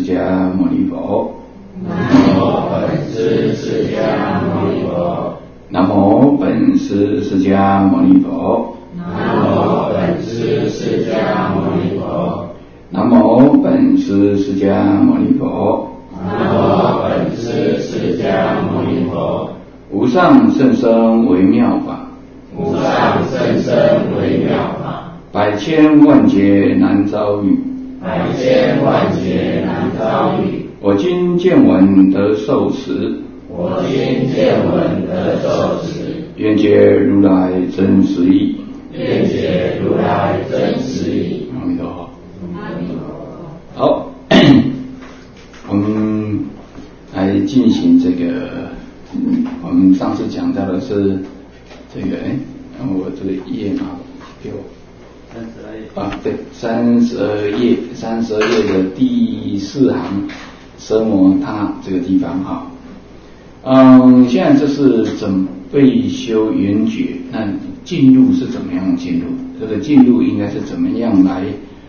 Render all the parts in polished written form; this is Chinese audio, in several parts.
迦牟尼佛。 南无本师释迦牟尼佛。 南无本师释迦牟尼佛。 南无本师释迦牟尼佛。 南无本师释迦牟尼佛。 南无本师释迦牟尼佛。 无上甚深微妙法， 无上甚深微妙法， 百千万劫难遭遇， 百千万劫难遭遇。 我今见闻得受持， 我今见闻得受持， 愿解如来真实义。 愿解如来真实义。 阿弥陀佛。 阿弥陀佛。 好，我们来进行这个。我们上次讲到的是这个，我这个页嘛，给我32页啊，对，32页的第4行，奢摩他这个地方哈。现在这是准备修圆觉，那进入是怎么样进入？这个进入应该是怎么样来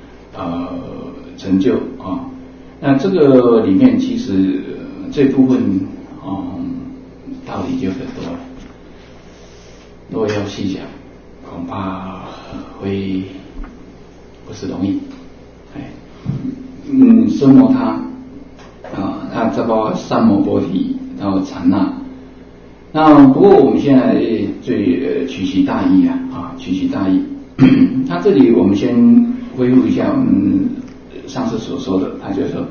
成就啊？那这个里面其实这部分道理就很多了，如果要细想，恐怕会不是容易。奢摩他那这包括三摩波提到禅那。那不过我们现在最取其大意取其大意。他这里我们先恢复一下我们上次所说的，他就说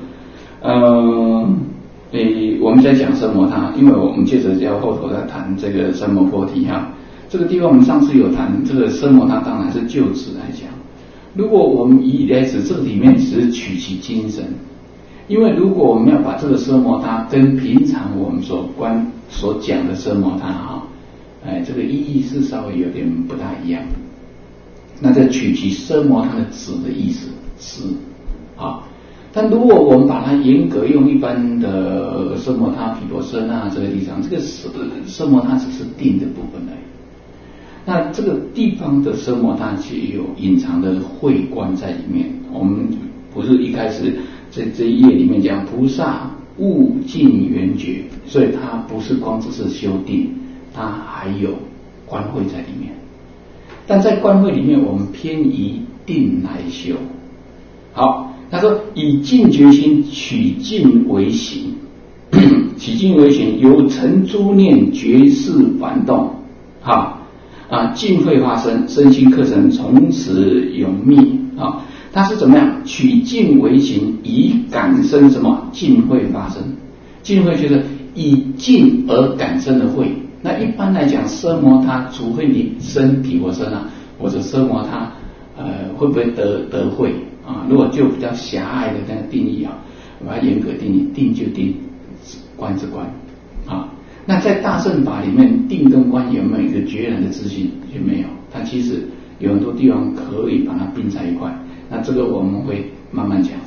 我们在讲奢摩他，因为我们接着要后头再谈这个三摩波提这个地方我们上次有谈，这个奢摩他当然是就此来讲。如果我们以来指这个里面只是取其精神，因为如果我们要把这个奢摩他跟平常我们所讲的奢摩他这个意义是稍微有点不大一样。那这取其奢摩他的止的意思是但如果我们把它严格用一般的奢摩他、毗婆舍那这个地方，这个奢摩他只是定的部分而已。那这个地方的奢摩他其实有隐藏的慧观在里面。我们不是一开始这一页里面讲菩萨悟尽圆觉，所以它不是光只是修定，它还有观慧在里面。但在观慧里面，我们偏移定来修。好，他说以净觉心取净为行，取净为行，由成诸念觉识反动，净慧发生，身心课程从此永灭它是怎么样？取净为行，以感生什么？净慧发生。净慧就是以净而感生的慧。那一般来讲，奢摩他，除非你生毗婆舍那，或者奢摩他会不会得慧如果就比较狭隘的那个定义把它严格定义，定就定，观是观那在大乘法里面，定跟观有没有一个决然的自信？就没有。它其实有很多地方可以把它并在一块。那这个我们会慢慢讲。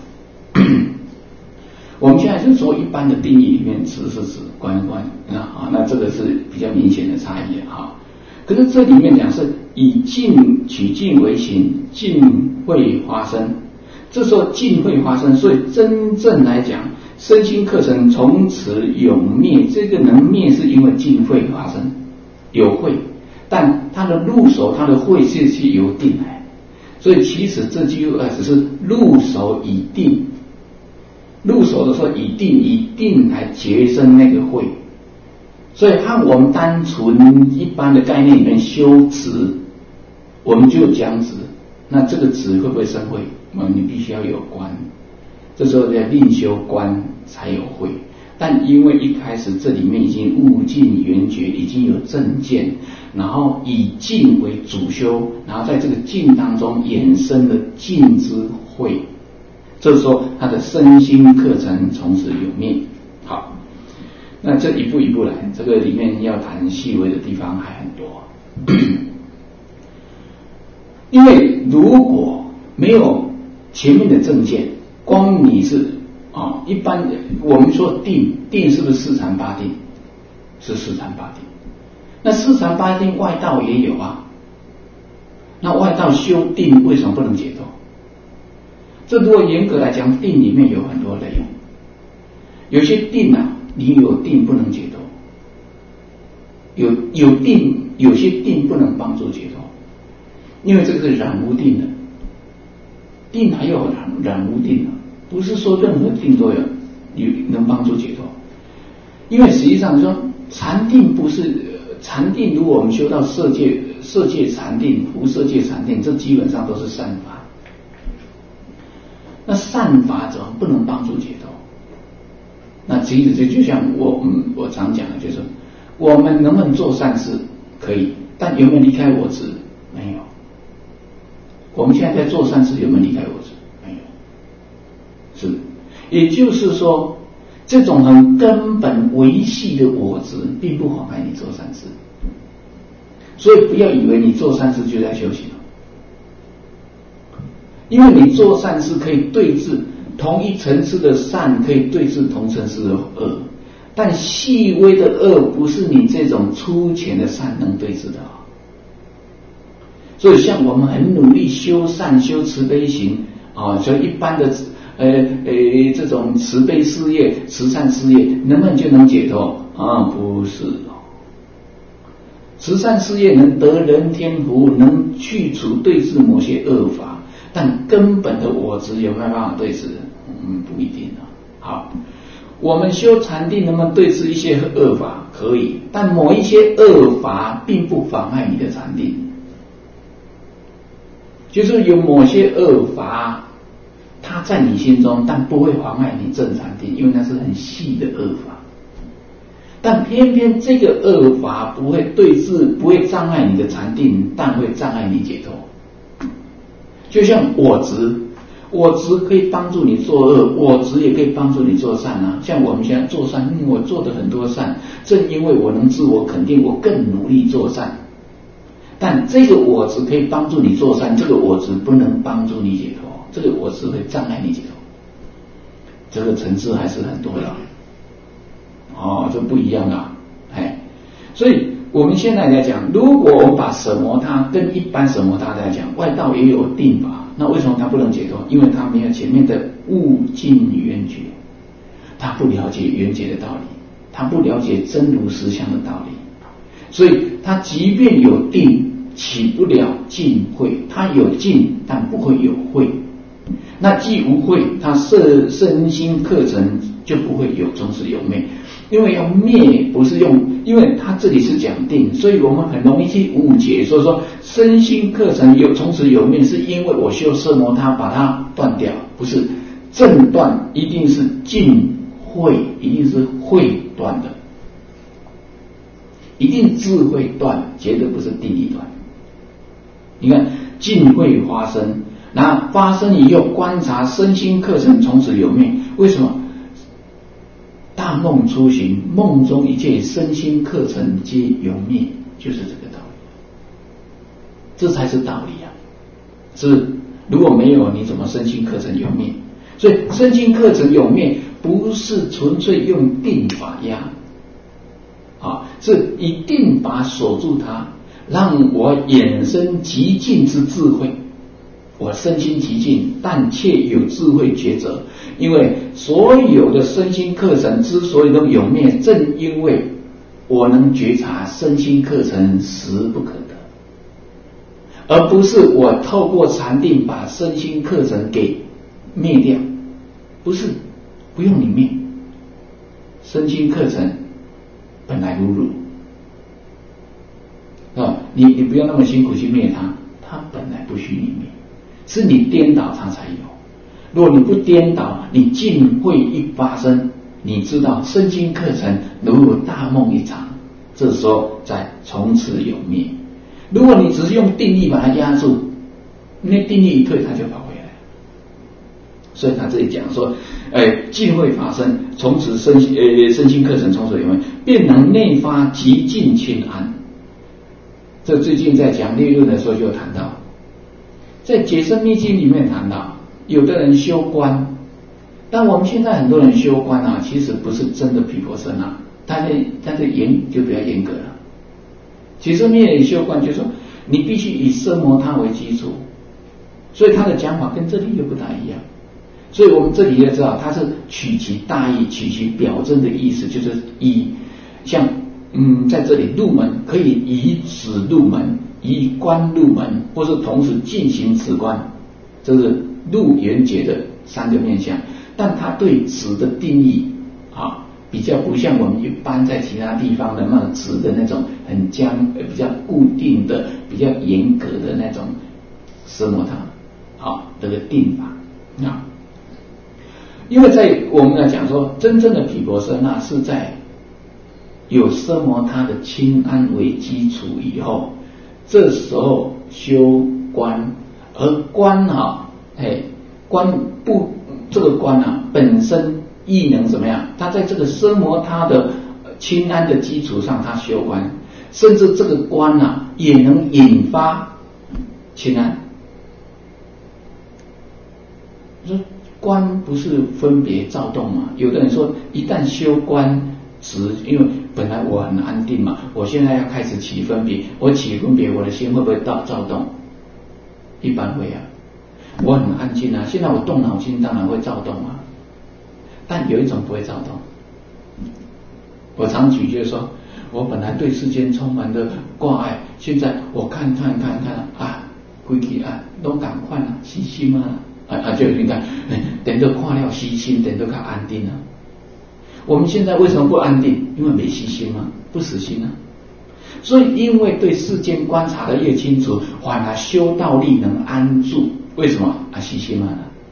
我们现在是说一般的定义里面，指是指观那这个是比较明显的差异可是这里面讲是以净取净为行，净慧发生。这时候净慧发生，所以真正来讲，身心课程从此永灭。这个能灭是因为净慧发生，有慧，但它的入手，它的慧是由定来。所以其实这句只是入手以定，入手的时候以定来结生那个慧。所以和我们单纯一般的概念里面修止，我们就讲止，那这个止会不会生慧？你必须要有观，这时候要另修观才有慧。但因为一开始这里面已经悟尽圆觉，已经有正见，然后以净为主修，然后在这个净当中衍生了净之慧，这时候他的身心课程从此有灭。好，那这一步一步来，这个里面要谈细微的地方还很多。因为如果没有前面的正见，光你是一般我们说定是不是四禅八定？是四禅八定。那四禅八定外道也有那外道修定为什么不能解脱？这如果严格来讲，定里面有很多内容， 有些定啊，你有定不能解脱，有定，有些定不能帮助解脱，因为这个是染污定的。定还有染污定啊，不是说任何定都有能帮助解脱。因为实际上说禅定不是禅定，如果我们修到色界禅定、无色界禅定，这基本上都是善法。那善法怎么不能帮助解脱？那其实这就像我常讲的，就是我们能不能做善事可以，但有没有离开我执？没有。我们现在在做善事有没有离开我执？没有。是，也就是说，这种很根本维系的我执，并不妨碍你做善事。所以不要以为你做善事就在修行，因为你做善事可以对治同一层次的善，可以对治同层次的恶，但细微的恶不是你这种粗浅的善能对治的。所以像我们很努力修善、修慈悲行啊，所以一般的这种慈悲事业、慈善事业，能不能就能解脱啊？不是。慈善事业能得人天福，能去除对治某些恶法，但根本的我执有没有办法对治？不一定啊。好，我们修禅定能不能对治一些恶法？可以，但某一些恶法并不妨碍你的禅定。就是有某些恶法，它在你心中，但不会妨碍你正禅定，因为那是很细的恶法。但偏偏这个恶法不会对治，不会障碍你的禅定，但会障碍你解脱。就像我执，我执可以帮助你做恶，我执也可以帮助你做善啊。像我们现在做善，我做的很多善，正因为我能自我肯定，我更努力做善。但这个我执可以帮助你做善，这个我执不能帮助你解脱，这个我执会障碍你解脱，这个层次还是很多的。这不一样啊，所以我们现在来讲，如果我们把舍摩他跟一般舍摩他来讲，外道也有定法，那为什么他不能解脱？因为他没有前面的悟尽圆觉，他不了解圆觉的道理，他不了解真如实相的道理，所以他即便有定，起不了尽慧，他有尽但不会有慧。那既无慧，他身心课程就不会有从此有灭。因为要灭不是用，因为他这里是讲定，所以我们很容易去误解，所以说身心课程有从此有灭，是因为我修奢摩他把它断掉，不是正断，一定是尽慧，一定是慧断的，一定智慧断，绝对不是定力断。你看尽慧发生，那发生以后观察身心课程从此有灭，为什么？大梦初醒，梦中一切身心课程皆有灭，就是这个道理，这才是道理啊！是如果没有，你怎么身心课程有灭？所以身心课程有灭，不是纯粹用定法压，是以定法锁住它，让我衍生极尽之智慧。我身心极尽，但却有智慧抉择。因为所有的身心课程之所以都有灭，正因为我能觉察身心课程实不可得，而不是我透过禅定把身心课程给灭掉。不是，不用你灭，身心课程本来如如你不要那么辛苦去灭它，它本来不许你灭，是你颠倒它才有。如果你不颠倒，你尽慧一发生，你知道身心课程如大梦一场，这时候再从此有灭。如果你只是用定力把它压住，那定力一退，它就跑回来。所以他这里讲说，尽慧发生，从此身心课程从此有灭，便能内发极尽清安。这最近在讲列论的时候就谈到，在解深密经里面谈到，有的人修观，但我们现在很多人修观啊，其实不是真的毗婆舍那，他的就比较严格了。解深密经修观就是说，你必须以奢摩他为基础，所以他的讲法跟这里又不大一样。 所以我们这里要知道，它是取其大义，取其表征的意思，就是以像在这里入门可以以子入门，以观入门，或是同时进行此观，这是入缘觉的三个面向。但它对子的定义比较不像我们一般在其他地方的那种子的那种很比较固定的、比较严格的那种奢摩他这个定法因为在我们来讲说，真正的毗婆舍那是在有奢摩他的清安为基础以后，这时候修观，而观这个观本身亦能怎么样？他在这个奢摩他的清安的基础上，他修观，甚至这个观也能引发清安。说观不是分别躁动吗？有的人说，一旦修观执，因为本来我很安定嘛，我现在要开始起分别，我起分别，我的心会不会躁动？一般会我很安静现在我动脑筋当然会躁动但有一种不会躁动。我常举就是说，我本来对世间充满的挂碍，现在我看规矩都赶快死心就你看等到看了死心，等到较安定我们现在为什么不安定？因为没死心不死心所以因为对世间观察的越清楚，反而修道力能安住。为什么死心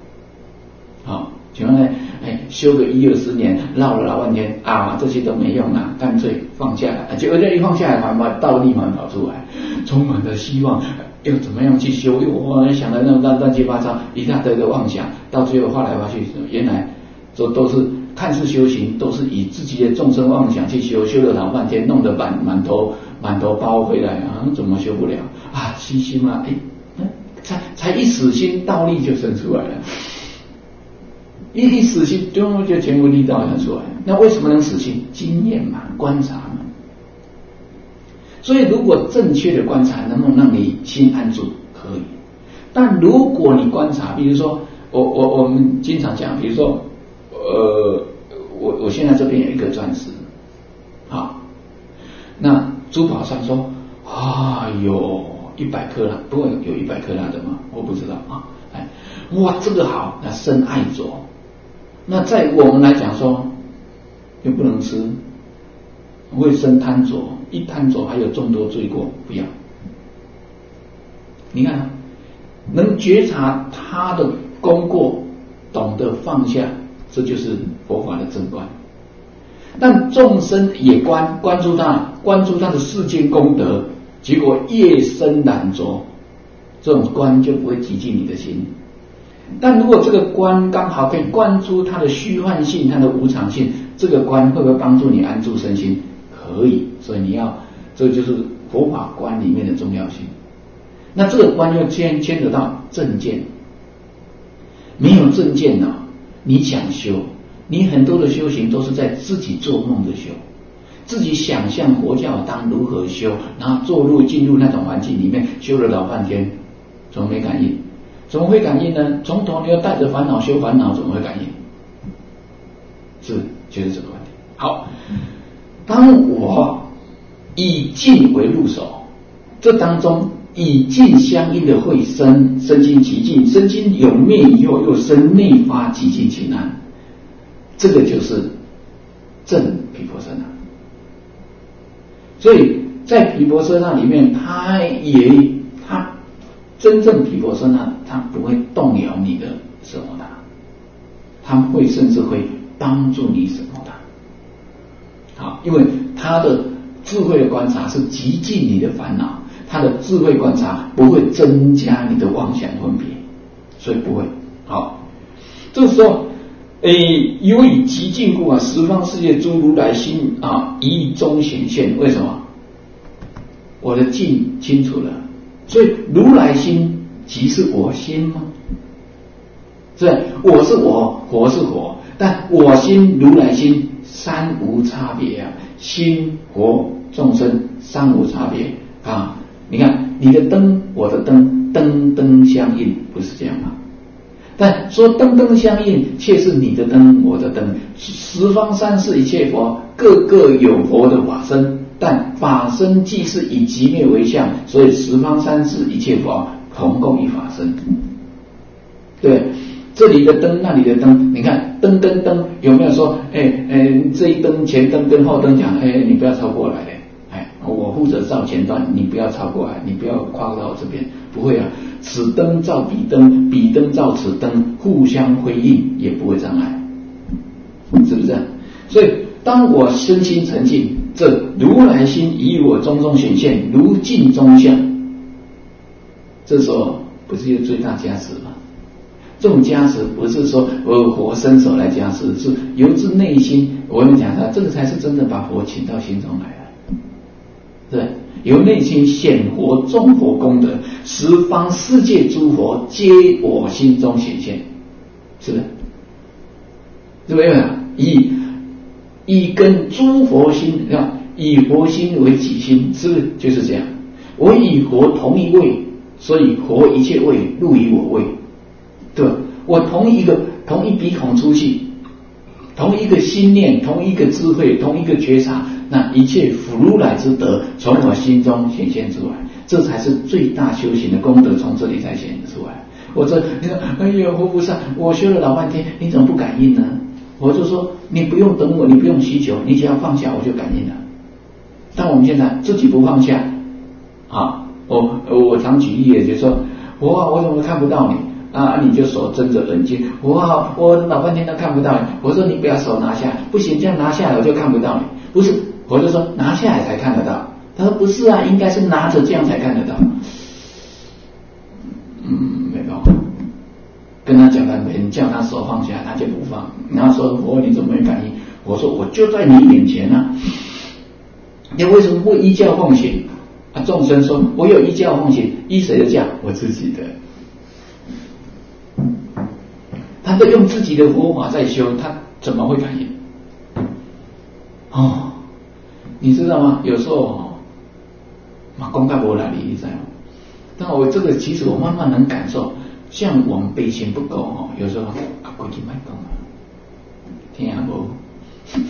请问呢？修个10-20年，绕了老半天这些都没用干脆放下来。结果这一放下来，把道力跑出来，充满了希望，又怎么样去修？我想的那么乱七八糟，一大堆的妄想，到最后画来画去，原来都是看似修行，都是以自己的众生妄想去修，修了老半天，弄得满头包回来怎么修不了死心才一死心，道力就生出来了。一死心，就全部力道生出来。那为什么能死心？经验观察所以如果正确的观察，能不能让你心安住？可以。但如果你观察，比如说我们经常讲，比如说我现在这边有一个钻石那珠宝上说有100克拉，不过有100克拉的吗？我不知道哇，这个好，那生爱着。那在我们来讲说，又不能吃，会生贪着，一贪着还有众多罪过，不要。你看能觉察他的功过，懂得放下，这就是佛法的正观。但众生也关注他的世间功德，结果越深染着，这种观就不会激进你的心。但如果这个观刚好可以观出它的虚幻性，它的无常性，这个观会不会帮助你安住身心？可以。所以这就是佛法观里面的重要性。那这个观又牵扯到正见，没有正见你想修，你很多的修行都是在自己做梦的修，自己想象佛教当如何修，然后进入那种环境里面修了老半天，怎么没感应？怎么会感应呢？从头你要带着烦恼修烦恼，怎么会感应？就是这个问题。好，当我以静为入手，这当中以静相应的会身心极静，身心有灭以后又生内发极静清安，这个就是正毗婆舍那。所以在毗婆舍那里面，他真正毗婆舍那，他不会动摇你的奢摩他，他会甚至会帮助你奢摩他。因为他的智慧的观察是极尽你的烦恼，他的智慧观察不会增加你的妄想分别，所以不会。这个时候由于极尽故十方世界诸如来心一中显现。为什么？我的境清楚了，所以如来心即是我心吗？我是我，佛是佛，但我心如来心三无差别心佛众生三无差别你看你的灯我的灯，灯灯相应，不是这样吗？ 但说灯灯相应，却是你的灯，我的灯。十方三世一切佛，各个有佛的法身，但法身既是以寂灭为相，所以十方三世一切佛同共一法身。对，这里的灯，那里的灯，你看灯跟灯有没有说，这一灯前灯跟后灯讲，你不要超过来的，我负责照前端，你不要超过来，你不要跨到这边，不会啊。此灯照彼灯，彼灯照此灯，互相辉映，也不会障碍，是不是？所以当我身心沉静，这如来心以我中中显现，如镜中像，这时候不是有最大加持吗？这种加持不是说我佛伸手来加持，是由自内心。我们讲它，这个才是真的把佛请到心中来了，对。由内心显活众佛功德，十方世界诸佛皆我心中显现，是不是？是不是？以跟诸佛心，以佛心为己心，是不是就是这样？我与佛同一位，所以佛一切位入于我位，对吧？我同一鼻孔出气，同一个心念，同一个智慧，同一个觉察。那一切如来之德从我心中显现出来，这才是最大修行的功德，从这里才显出来。我说，你说，哎呀，活菩萨，我修了老半天，你怎么不感应呢？我就说，你不用等我，你不用祈求，你只要放下，我就感应了。但我们现在自己不放下，我常举例就说，我怎么看不到你？你就手睁着眼睛，我老半天都看不到你。我说你不要手拿下，不行，这样拿下来我就看不到你。不是，我就说拿下来才看得到。他说不是啊，应该是拿着这样才看得到。没办法，跟他讲半天，叫他手放下，他就不放。然后说你怎么没反应？我说我就在你眼前啊，你为什么不依教奉行？众生说我有依教奉行，依谁的教？我自己的。他都用自己的佛法在修，他怎么会感应？你知道吗？有时候公道无来你知道吗？但我这个其实我慢慢能感受，像我们悲心不够有时候过去卖讲了，听无？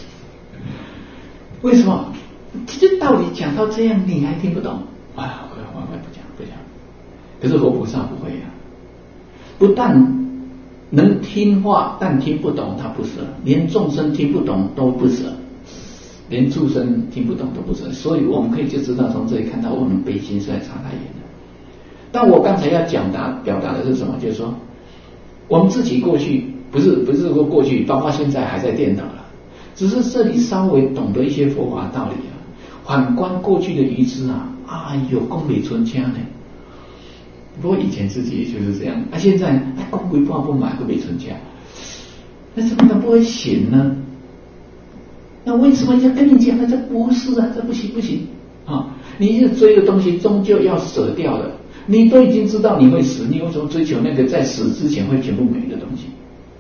为什么？这道理讲到这样，你还听不懂？我不讲。可是佛菩萨不会啊，不但能听话，但听不懂他不舍，连众生听不懂都不舍，连畜生听不懂都不舍。所以我们可以就知道，从这里看到我们悲心实在差太远了。但我刚才要表达的是什么？就是说，我们自己过去不是说过去，包括现在还在颠倒了，只是这里稍微懂得一些佛法道理啊。反观过去的愚痴功美存腔呢。不过以前自己也就是这样，现在功为不买个美存腔，那怎么能不会醒呢？那为什么要跟你讲呢？这不是啊，这不行你是追的东西终究要舍掉的，你都已经知道你会死，你为什么追求那个在死之前会全部没的东西？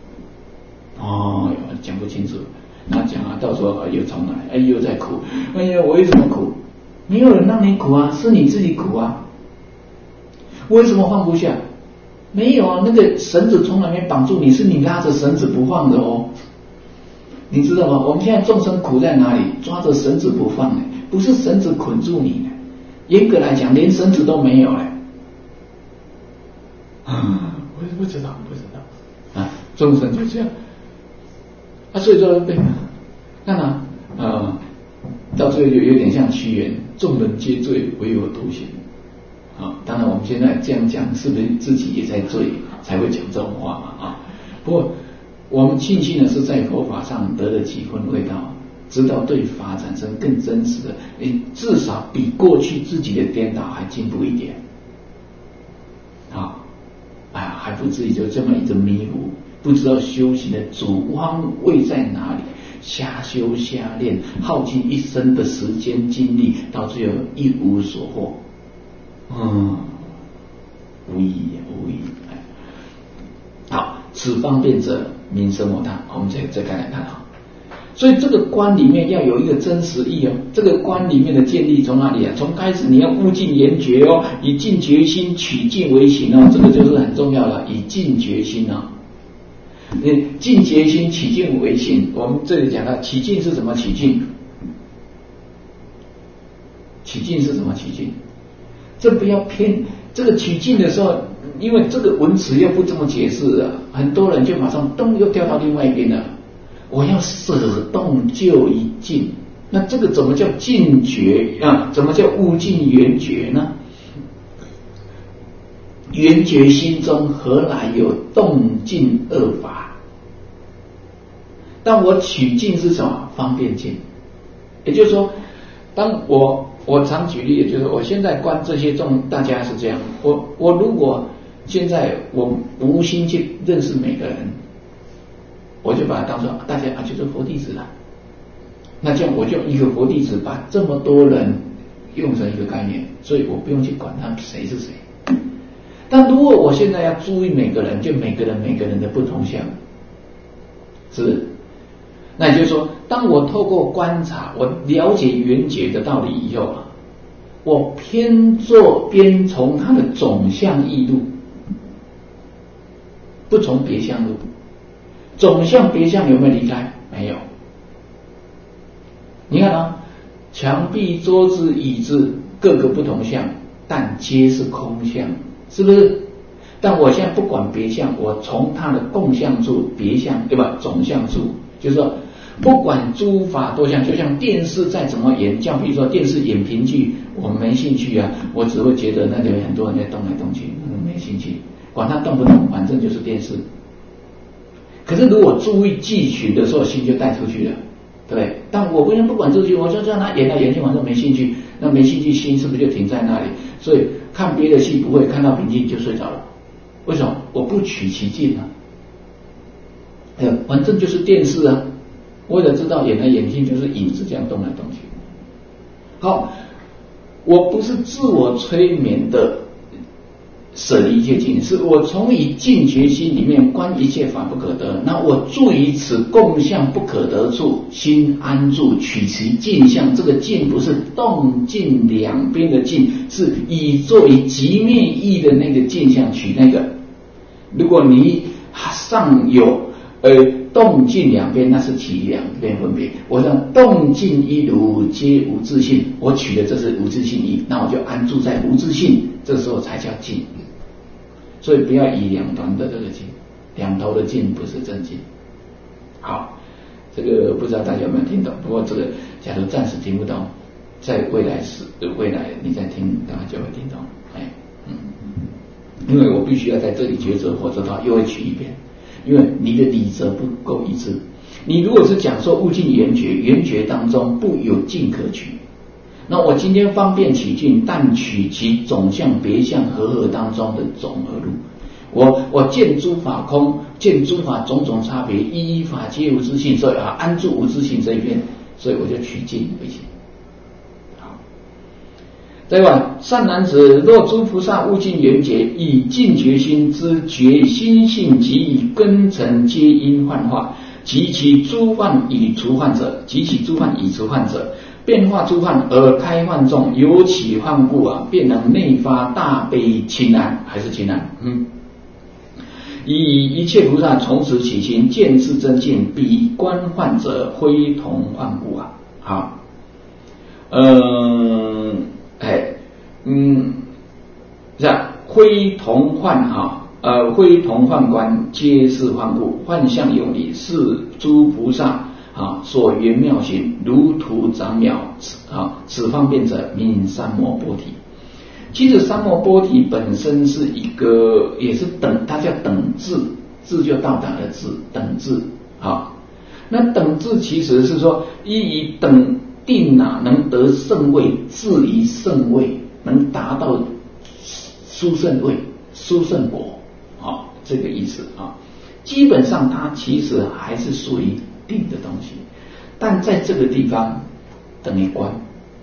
讲不清楚，那讲到时候又重来，又在苦，我为什么苦？没有人让你苦啊，是你自己苦啊。为什么放不下？没有啊，那个绳子从来没绑住你，是你拉着绳子不放的哦。你知道吗？我们现在众生苦在哪里？抓着绳子不放呢，不是绳子捆住你呢。严格来讲，连绳子都没有嘞。不知道众生就这样所以说看到最后就有点像屈原，众人皆醉，唯我独醒。当然我们现在这样讲，是不是自己也在醉，才会讲这种话嘛？不过我们庆幸的是，在佛法上得了几分味道，知道对法产生更真实的，至少比过去自己的颠倒还进步一点。还不至于就这么一直迷糊，不知道修行的主方位在哪里，瞎修瞎练，耗尽一生的时间精力，到最后一无所获。无意义。好，此方便者名声摩他。我们再来看所以这个观里面要有一个真实意哦。这个观里面的建立从哪里啊？从开始你要悟尽圆觉哦，以尽决心取尽为行哦，这个就是很重要的，以尽决心哦。你尽决心取尽为行，我们这里讲到起劲是怎么起劲？起劲是怎么起劲？这不要偏，这个取劲的时候，因为这个文词又不这么解释啊，很多人就马上咚又跳到另外一边了。我要舍动就一尽，那这个怎么叫尽觉啊？怎么叫悟尽圆觉呢？圆觉心中何来有动静二法？但我取尽是什么？方便尽。也就是说，当我常举例，就是我现在观这些大家是这样，我如果现在我无心去认识每个人，我就把它当作大家就是佛弟子了。那这样我就一个佛弟子把这么多人用成一个概念，所以我不用去管他谁是谁。但如果我现在要注意每个人，就每个人的不同相，是不是？那也就是说，当我透过观察，我了解圆觉的道理以后啊，我偏从它的总相义路，不从别相路。总相别相有没有离开？没有。你看啊，墙壁、桌子、椅子各个不同相，但皆是空相，是不是？但我现在不管别相，我从它的共相处别相，对吧？总相处，就是说不管诸法多相，就像电视再怎么演，像比如说电视演评剧，我没兴趣啊，我只会觉得那里有很多人在动来动去，没兴趣，管它动不动，反正就是电视。可是如果注意记取的时候，心就带出去了，对不对？但我不管这句，我就让他演来演去，反正没兴趣，那没兴趣心是不是就停在那里？所以看别的戏不会，看到评剧就睡着了。为什么？我不取其境啊，反正就是电视啊，为了知道演来演去就是影子这样动来动去。好，我不是自我催眠的舍离一切境，是我从以尽决心里面观一切法不可得，那我住于此共相不可得处，心安住，取其境相。这个境不是动静两边的境，是以作为极面义的那个境相取那个。如果你上有动静两边，那是其两边分别。我让动静一如皆无自性，我取的这是无自性义，那我就安住在无自性，这时候才叫静。所以不要以两端的这个静，两头的静不是真静。好，这个不知道大家有没有听懂？不过这个假如暂时听不懂，在未来你再听，大家就会听懂。因为我必须要在这里抉择，否则的话又会取一遍。因为你的理则不够一致。你如果是讲说悟尽圆觉，圆觉当中不有境可取，那我今天方便起境，但取其总相别相合当中的总和路。我见诸法空，见诸法种种差别，一法皆无自性，所以安住无自性这一边，所以我就取境为行。好，再往善男子，若诸菩萨悟尽圆觉，以尽决心之觉心性，即以根尘皆因幻化，及其诸幻已除幻者，变化诸幻而开幻众，由起幻故便能内发大悲亲安，还是亲安。以一切菩萨从此起心，见是真境，彼观幻者非同幻故好，是啊，非同幻非同幻观，皆是幻故。幻象有理，是诸菩萨所缘妙行，如图长苗此方便者，名三摩波提。其实三摩波提本身是一个，也是它叫等至，至就到达的至，等至那等至其实是说以等定能得圣位，至于圣位，能达到殊胜位、殊胜果这个意思基本上它其实还是属于定的东西，但在这个地方等于观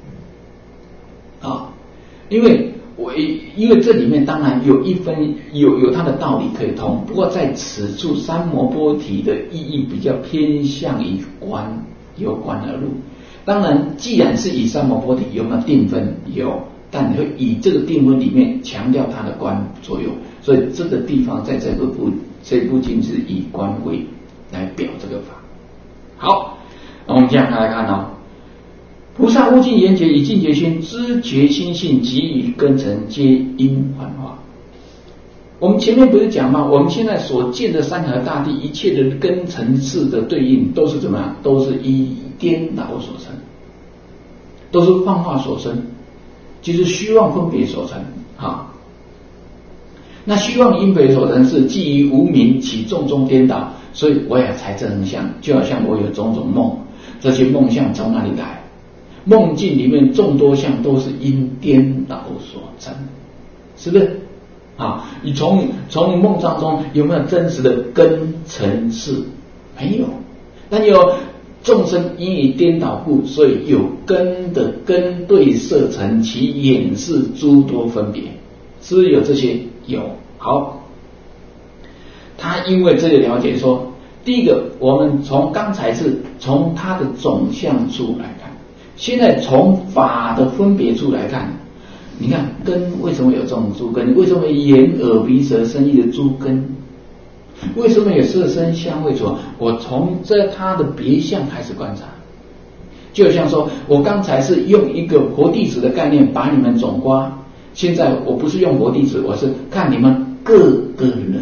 因为这里面当然有它的道理可以通，不过在此处三摩波提的意义比较偏向于观由观而入。当然，既然是以三摩波提，有没有定分？有，但会以这个定分里面强调它的观作用，所以这个地方在这部经是以观为来表这个法。好，那我们这样来看哦。菩萨悟尽言觉以尽觉心，知觉心性及于根尘，皆因幻化。我们前面不是讲吗？我们现在所见的山河大地，一切的根尘次的对应，都是怎么样？都是依颠倒所成，都是幻化所生，就是虚妄分别所成。好，那虚妄因别所成是基于无明起种种颠倒，所以我也才这种相，就好像我有种种梦，这些梦相从哪里来？梦境里面众多相都是因颠倒所成，是不是？啊，你从梦当中有没有真实的根尘次？没有，但有众生因以颠倒故，所以有根的根对色尘，其眼识诸多分别，是不是有这些？有。好，他因为这个了解说，第一个，我们从刚才是从它的总相处来看，现在从法的分别处来看。你看根为什么有这种诸根？为什么有眼耳鼻舌身意的诸根？为什么有色声香味触？我从它的别相开始观察，就像说我刚才是用一个佛弟子的概念把你们总括，现在我不是用佛弟子，我是看你们各个人。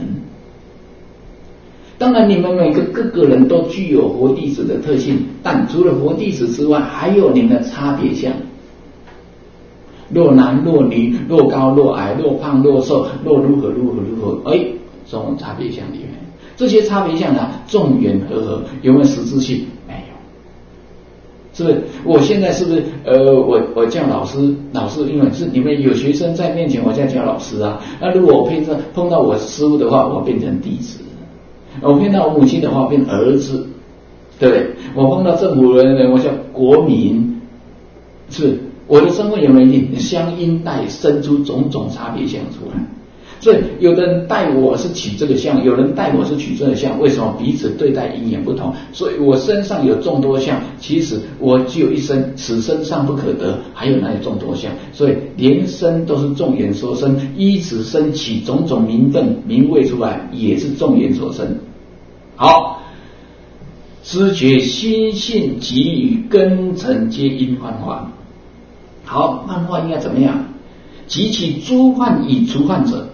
当然你们各个人都具有佛弟子的特性，但除了佛弟子之外，还有你们的差别相。若男若女，若高若矮，若胖若瘦，若如何，这种差别相里面，这些差别相呢，众缘和合，有没有实质性？没有，是不是？我现在是不是我叫老师，因为是你们有学生在面前，我在叫老师啊。那如果我碰到我师父的话，我变成弟子；我碰到我母亲的话，变儿子，对不对？我碰到政府人，我叫国民，是不是？我的身份有没有一定相应带生出种种差别相出来？所以有的人带我是取这个相，有人带我是取这个相，为什么？彼此对待因缘不同，所以我身上有众多相，其实我只有一身，此身尚不可得，还有哪有众多相？所以连身都是众缘所生，依此身起种种名分名位出来，也是众缘所生。好，知觉心性及于根尘，皆因幻化。好，幻化应该怎么样？及其诸幻以除幻者，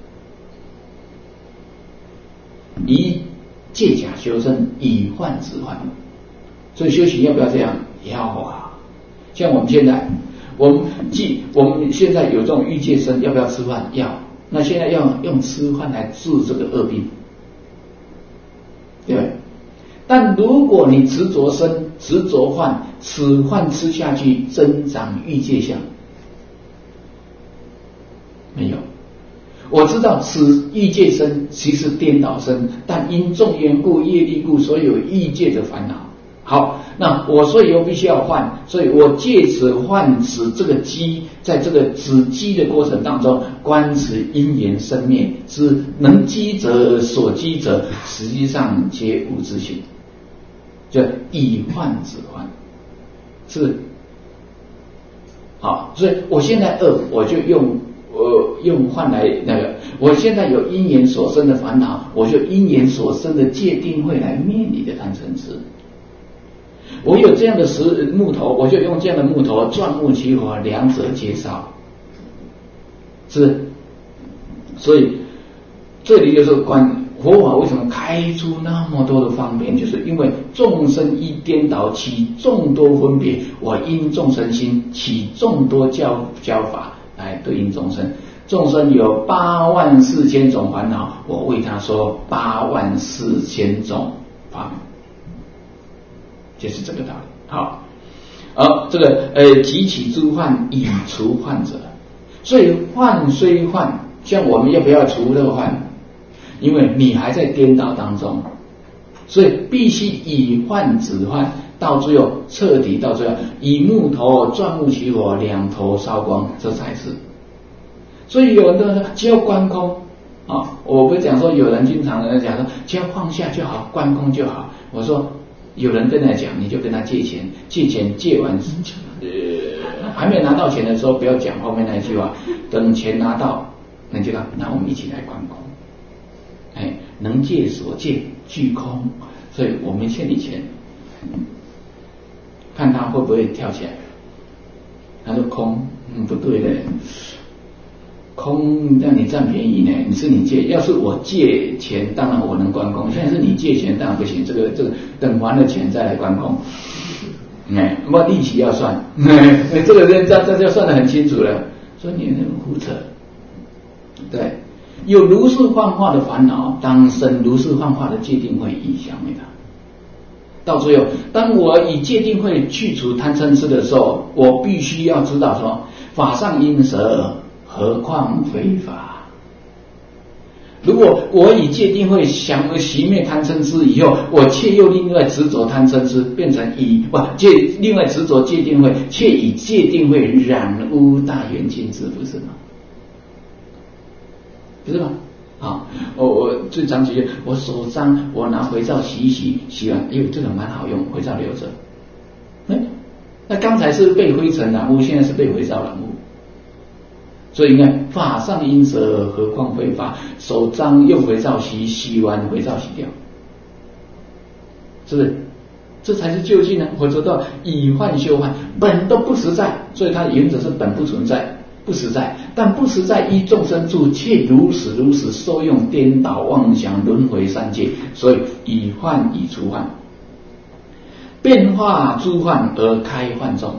以借假修身，以幻止幻。所以修行要不要这样？要啊！像我们现在，我们现在有这种欲界身，要不要吃饭？要。那现在要用吃饭来治这个恶病，对不对？但如果你执着身、执着幻，此幻吃下去，增长欲界相，没有。我知道此欲界身其实颠倒身，但因众缘故、业力故，所以有欲界的烦恼。好，那我所以又必须要换，所以我借此换止这个机，在这个止机的过程当中，观持因缘生灭之能机者所机者，实际上皆无自性。就以幻止幻，是好，所以我现在恶，我就用幻来那个，我现在有因缘所生的烦恼，我就因缘所生的戒定慧来灭你的贪嗔痴。我有这样的木头，我就用这样的木头钻木取火，两者皆烧，是，所以这里就是佛法为什么开出那么多的方便，就是因为众生一颠倒起众多分别，我因众生心起众多教法来对应众生。众生有84000种烦恼，我为他说84000种法门，就是这个道理。好，这个集起诸幻以除幻者，所以幻虽幻，像我们要不要除这个幻？因为你还在颠倒当中，所以必须以幻止幻，到最后彻底，到最后以木头钻木取火，两头烧光，这才是。所以有人都说只要观空啊，我不是讲说有人经常讲说只要放下就好，观空就好。我说有人跟他讲，你就跟他借钱，借完，还没拿到钱的时候，不要讲后面那一句话，等钱拿到，你就讲，那我们一起来观空。能借所借俱空，所以我们欠你钱，看他会不会跳起来。他说空，不对的，空让你占便宜呢，你借，要是我借钱，当然我能观空，现在是你借钱，当然不行，这个等还了钱再来观空，不利息要算，这个人这就算得很清楚了，所以你很胡扯，对。有如是幻化的烦恼，当生如是幻化的戒定慧以降灭它。到最后，当我以戒定慧去除贪嗔痴的时候，我必须要知道说，法上应舍，何况非法。如果我以戒定慧熄灭贪嗔痴以后，我却又另外执着贪嗔痴，变成另外执着戒定慧，却以戒定慧染污大圆镜智，不是吗？不是吗？我最常举例，我手脏，我拿肥皂洗一洗，洗完，这个蛮好用，肥皂留着。那刚才是被灰尘染污，现在是被肥皂染污。所以你看，法上应舍，何况非法？手脏用肥皂洗，洗完肥皂洗掉，是不是？这才是究竟呢。我说到以幻修幻，本都不实在，所以它的原则是本不存在。不实在，但不实在依众生住，却如此受用颠倒妄想轮回三界，所以以幻以除幻，变化诸幻而开幻众。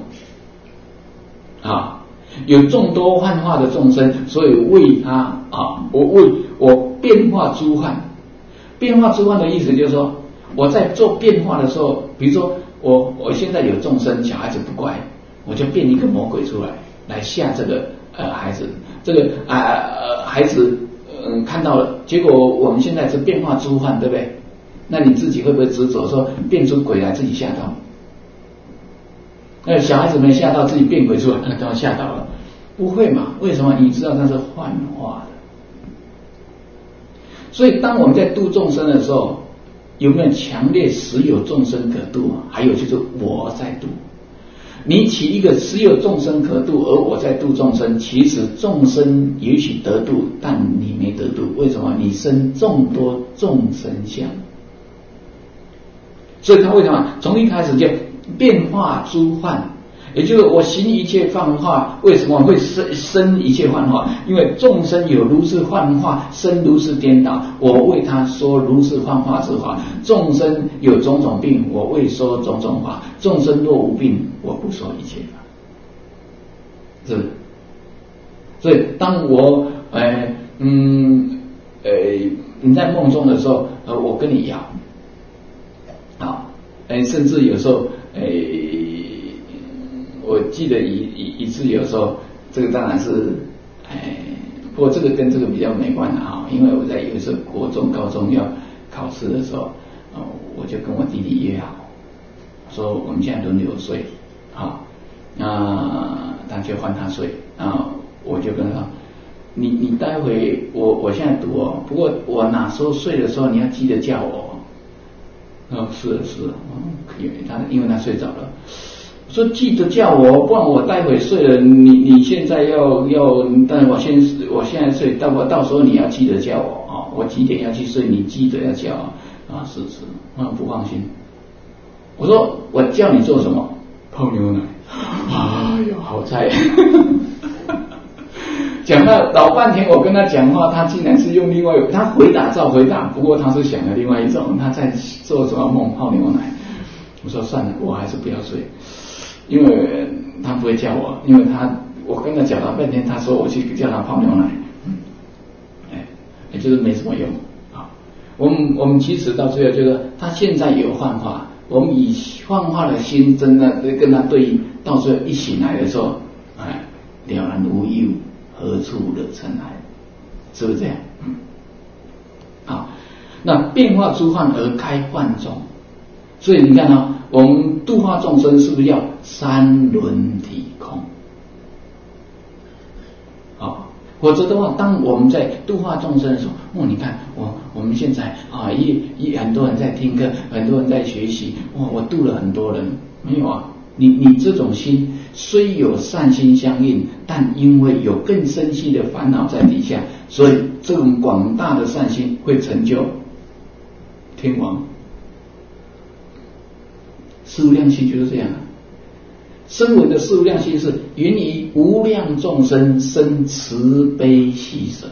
有众多幻化的众生，所以为他我变化诸幻。变化诸幻的意思就是说，我在做变化的时候，比如说我现在有众生，小孩子不乖，我就变一个魔鬼出来吓这个孩子，这个孩子看到了，结果我们现在是变化诸幻，对不对？那你自己会不会执着说变出鬼来自己吓到？那小孩子没吓到，自己变鬼出来，当然吓到了，不会嘛？为什么？你知道那是幻化的。所以当我们在度众生的时候，有没有强烈实有众生可度？还有就是我在度。你起一个只有众生可度，而我在度众生，其实众生也许得度，但你没得度。为什么？你生众多众生相。所以他为什么从一开始就变化诸幻，也就是我行一切幻化，为什么会生一切幻化？因为众生有如是幻化，生如是颠倒，我为他说如是幻化之法。众生有种种病，我为说种种法。众生若无病，我不说一切法。是不是？所以当我你在梦中的时候，我跟你摇，甚至有时候我记得一次，有时候这个当然是不过这个跟这个比较没关的因为我在有时候国中高中要考试的时候，我就跟我弟弟约好，说我们现在轮流睡，他就换他睡，我就跟他说，你待会我现在读不过我哪时候睡的时候你要记得叫我。是因为他睡着了，说记得叫我，不然我待会睡了，你现在要，但我现在睡，到时候你要记得叫我我几点要去睡，你记得要叫是不放心。我说我叫你做什么？泡牛奶。好菜。讲了老半天，我跟他讲话，他竟然是用另外他回答照回答，不过他是想了另外一种，他在做什么梦？泡牛奶。我说算了，我还是不要睡，因为他不会叫我，因为我跟他讲了半天，他说我去叫他泡牛奶，也就是没什么用我们其实到最后就是他现在有幻化，我们以幻化的心真的跟他对应，到最后一醒来的时候，了然无忧。何处惹尘埃？是不是这样？那变化诸幻而开幻众，所以你看我们度化众生是不是要三轮体空？ 否则的话，当我们在度化众生的时候，你看我们现在很多人在听课，很多人在学习，我度了很多人，没有啊？你这种心虽有善心相应，但因为有更深细的烦恼在底下，所以这种广大的善心会成就天王。四无量心就是这样啊。声闻的四无量心是云于无量众生生慈悲喜舍。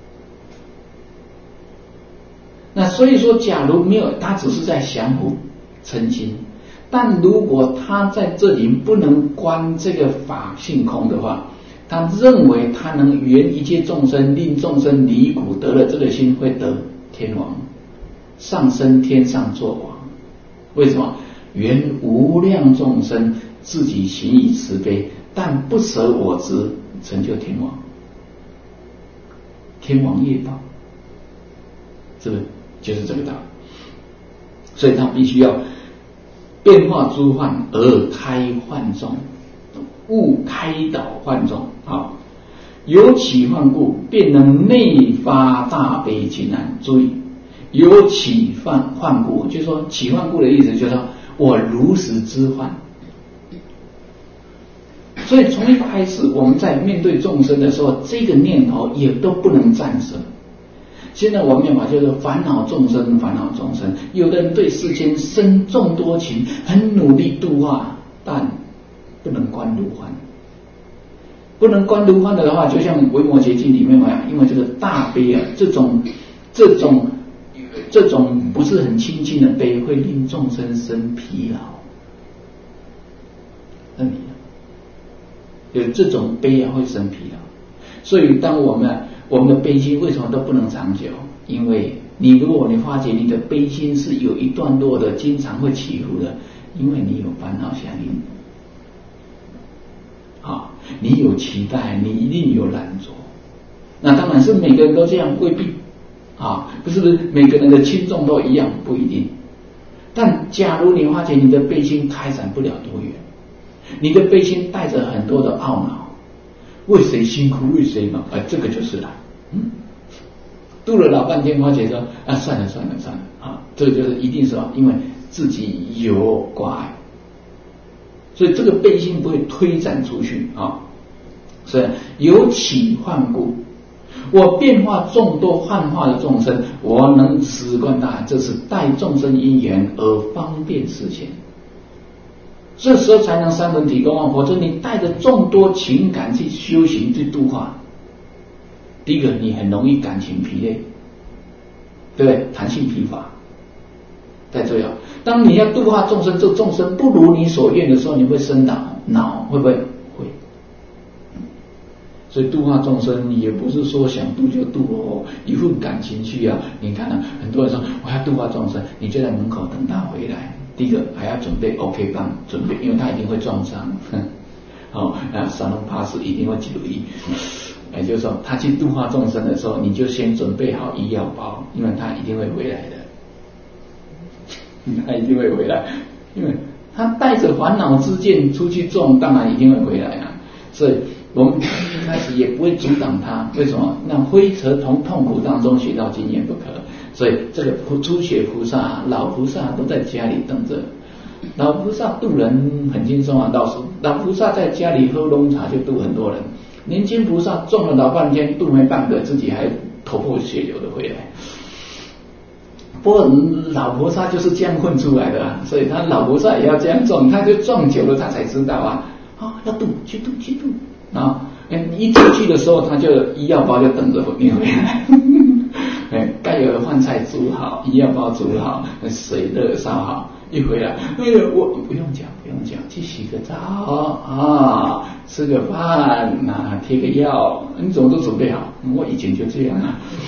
那所以说，假如没有他，只是在降伏嗔心，但如果他在这里不能观这个法性空的话，他认为他能圆一切众生，令众生离苦，得了这个心会得天王，上升天上做王。为什么？圆无量众生，自己行以慈悲，但不舍我执，成就天王。天王业报，是不是就是这个道理？所以他必须要变化诸幻而开幻众，悟开导幻众。好，由起幻故，便能内发大悲亲安。注意，由起幻故，就是说起幻故的意思就是说我如实知幻。所以从一开始我们在面对众生的时候，这个念头也都不能战胜。现在我们讲法就是烦恼众生，烦恼众生。有的人对世间生众多情，很努力度化，但不能观如幻。不能观如幻的话，就像《维摩诘经》里面讲，因为这个大悲啊，这种不是很亲近的悲，会令众生生疲劳。有这种悲啊，会生疲劳。所以当我们的悲心为什么都不能长久？因为如果你发觉你的悲心是有一段落的，经常会起伏的，因为你有烦恼相应。你有期待，你一定有懒惰。那当然是每个人都这样，未必不是每个人的轻重都一样，不一定。但假如你发觉你的悲心开展不了多远，你的悲心带着很多的懊恼，为谁辛苦为谁忙，这个就是了。度了老半天，发觉说算了这个就是一定是因为自己有挂碍，所以这个悲心不会推展出去所以由起幻故，我变化众多幻化的众生，我能持观大，这是带众生因缘而方便实现。这时候才能三轮体共，否则你带着众多情感去修行去度化，第一个你很容易感情疲累，对不对？弹性疲乏。再重要，当你要度化众生，这众生不如你所愿的时候，你会生恼，会不会？会。所以度化众生也不是说想度就度一份感情去啊。你看很多人说我要度化众生，你就在门口等他回来。第一个还要准备 OK 棒，准备，因为他一定会撞伤。沙龙 pass 一定会记录一。也就是说，他去度化众生的时候，你就先准备好医药包，因为他一定会回来的。他一定会回来，因为他带着烦恼之剑出去撞，当然一定会回来啊。所以我们一开始也不会阻挡他，为什么？让灰尘从痛苦当中学到经验不可。所以这个初学菩萨、老菩萨都在家里等着。老菩萨度人很轻松啊，老菩萨在家里喝浓茶就度很多人。年轻菩萨撞了老半天，度没半个，自己还头破血流的回来。不过老菩萨就是这样混出来的所以他老菩萨也要这样撞，他就撞久了，他才知道要度，去度一出去的时候，他就医药包就等着你回来。该有的饭菜煮好，医药包煮好，水热烧好，一回来，我不用讲，去洗个澡吃个饭贴个药，你怎么都准备好？我以前就这样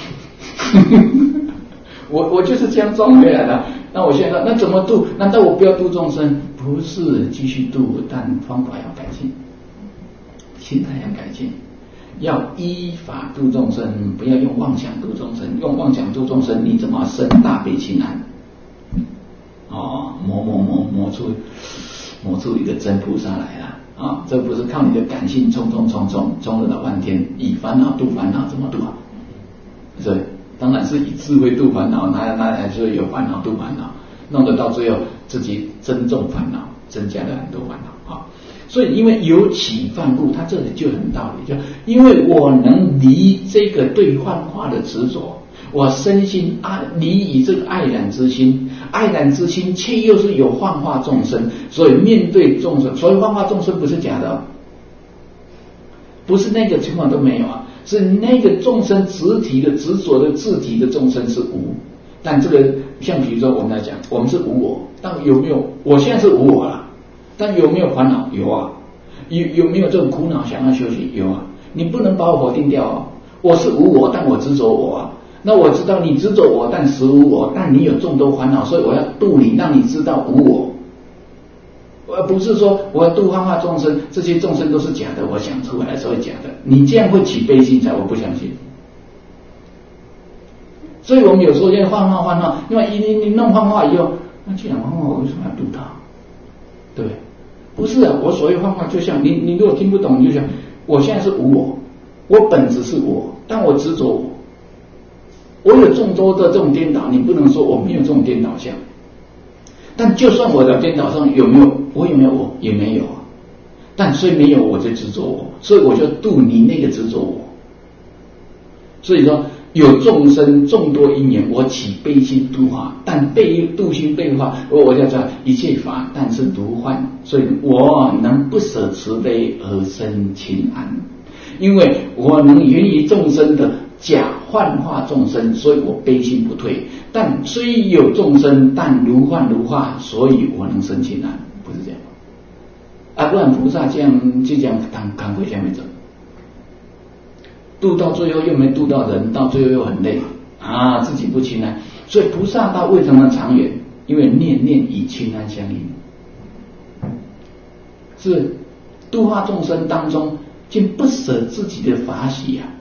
我就是这样装回来的。那我现在那怎么度？难道我不要度众生？不是，继续度，但方法要改进，心态要改进，要依法度众生，不要用妄想度众生。用妄想度众生，你怎么生大悲亲安？磨出一个真菩萨来了。 啊，这不是靠你的感性冲了老半天，以烦恼度烦恼，怎么度啊？是，当然是以智慧度烦恼，那还是有烦恼度烦恼，弄得到最后自己增重烦恼，增加了很多烦恼啊。所以因为有起犯故，他这里就很道理，就因为我能离这个对幻化的执着，我身心离以这个爱染之心，爱染之心却又是有幻化众生，所以面对众生，所以幻化众生不是假的，不是那个情况都没有啊，是那个众生执体的执着的自体的众生是无，但这个像比如说我们来讲，我们是无我，但有没有？我现在是无我了。但有没有烦恼？有啊，有没有这种苦恼想要休息？有啊，你不能把我否定掉哦。我是无我，但我执着我啊。那我知道你执着我，但实无我，但你有众多烦恼，所以我要度你，让你知道无我。而不是说我要度幻化众生，这些众生都是假的，我想出来所以假的。你这样会起悲心才，我不相信。所以我们有时候要幻化，因为你弄幻化以后，那既然幻化，我为什么要度它？对，不是啊，我所谓幻化就像你如果听不懂，你就想我现在是无我，我本质是我，但我执着我有众多的这种颠倒，你不能说我没有这种颠倒相。但就算我的颠倒上有没有我也没有啊，但虽没有我就执着我，所以我就度你那个执着我。所以说有众生众多因缘，我起悲心度化，但度心被化，我叫做一切法，但是独幻，所以我能不舍慈悲而生清安，因为我能源于众生的假幻化众生，所以我悲心不退。但虽有众生，但如幻如化，所以我能生清安，不是这样啊？不然菩萨这样扛回下面走。度到最后又没度到人，到最后又很累啊，自己不清安。所以菩萨道为什么长远？因为念念与清安相应，是度化众生当中竟不舍自己的法喜啊。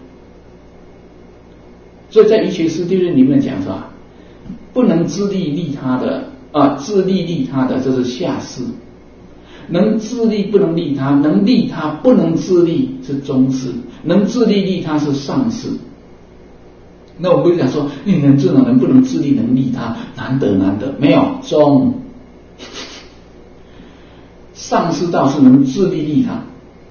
所以在《瑜伽师地论》里面讲说，不能自利利他的自利利他的，这是下士；能自利不能利他，能利他不能自利是中士，能自利利他是上士。那我们不是讲说你能这种人不能自利能利他，难得没有中。上士道是能自利利他，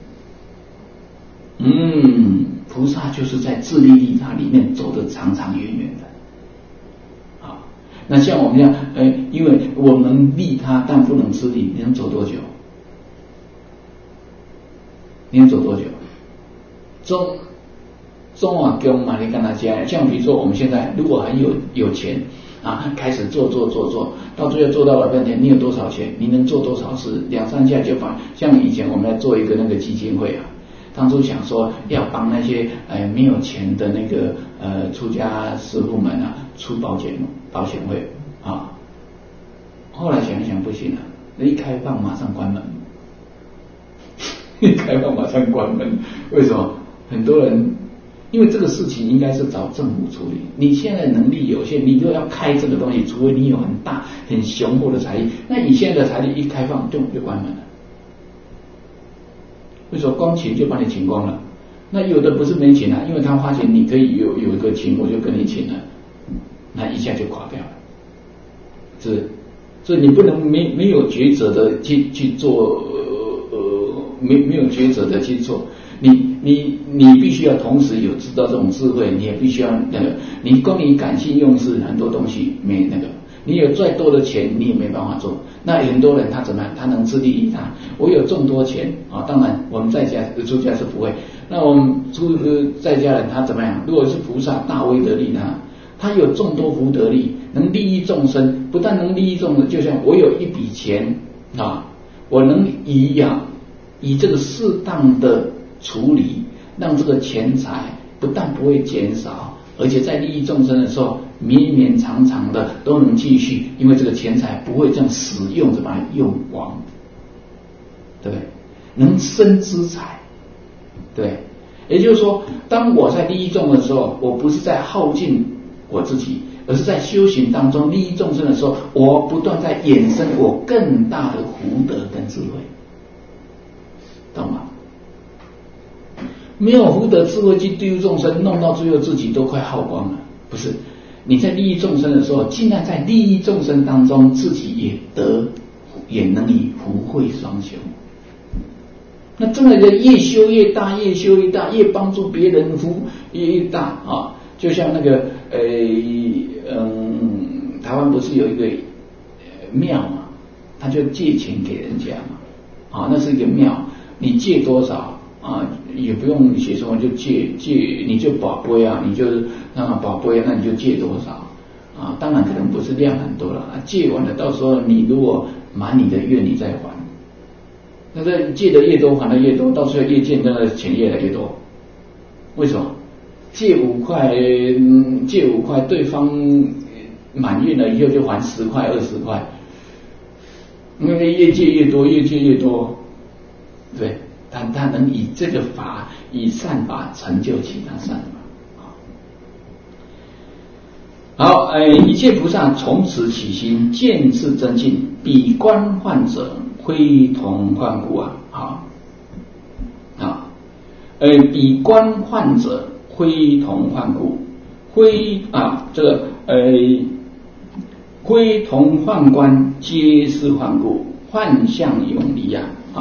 菩萨就是在自利利他里面走得长长远远的。好，那像我们这样，因为我能利他，但不能自利，你能走多久？你能走多久？中啊，跟嘛，你跟他讲，像比如说我们现在如果很有钱啊，开始做，到最后做到了半天，你有多少钱？你能做多少事？2-3下就把，像以前我们来做一个那个基金会啊，当初想说要帮那些没有钱的那个出家师父们啊出保险会啊，后来想一想不行了，那一开放马上关门。一开放马上关门，为什么？很多人因为这个事情应该是找政府处理，你现在能力有限，你如果要开这个东西，除非你有很大很雄厚的财力，那你现在的财力一开放就关门了。为什么？光请就把你请光了。那有的不是没请啊，因为他花钱，你可以有一个请，我就跟你请了，那一下就垮掉了。所以你不能没有抉择的去做。没有抉择的去做，你必须要同时有知道这种智慧，你也必须要你光以感性用事，很多东西没那个，你有再多的钱你也没办法做。那很多人他怎么样？他能自利利他，我有众多钱啊，当然我们在家出家是不会。那我们在家人他怎么样？如果是菩萨大威德利他有众多福德力，能利益众生，不但能利益众生，就像我有一笔钱啊，我能以这个适当的处理，让这个钱财不但不会减少，而且在利益众生的时候绵绵长长的都能继续，因为这个钱财不会这样使用着把它用光，对不对？能生资财，对，也就是说，当我在利益众的时候，我不是在耗尽我自己，而是在修行当中利益众生的时候，我不断在衍生我更大的福德跟智慧。 懂吗？没有福德智慧去利益众生，弄到最后自己都快耗光了。不是，你在利益众生的时候，尽量在利益众生当中，自己也能以福慧双修。那真的越修越大，越修越大，越帮助别人福越大啊！就像那个台湾不是有一个庙嘛，他就借钱给人家嘛，啊，那是一个庙，你借多少啊，也不用写什么，就借，你就宝贝啊，你就是宝贝啊，那你就借多少啊？当然可能不是量很多了，借完了，到时候你如果满你的愿，你再还。那这借的越多，还的越多，到最后越借那个钱越来越多。为什么？借5块，对方满愿了以后就还10块、20块，因为越借越多，越借越多，对，他能以这个法，以善法成就其他善法。好，一切菩萨从此起心，见智增进，彼观幻者，非同幻故啊！彼观幻者，非同幻故，非同幻观，皆是幻故，幻象永离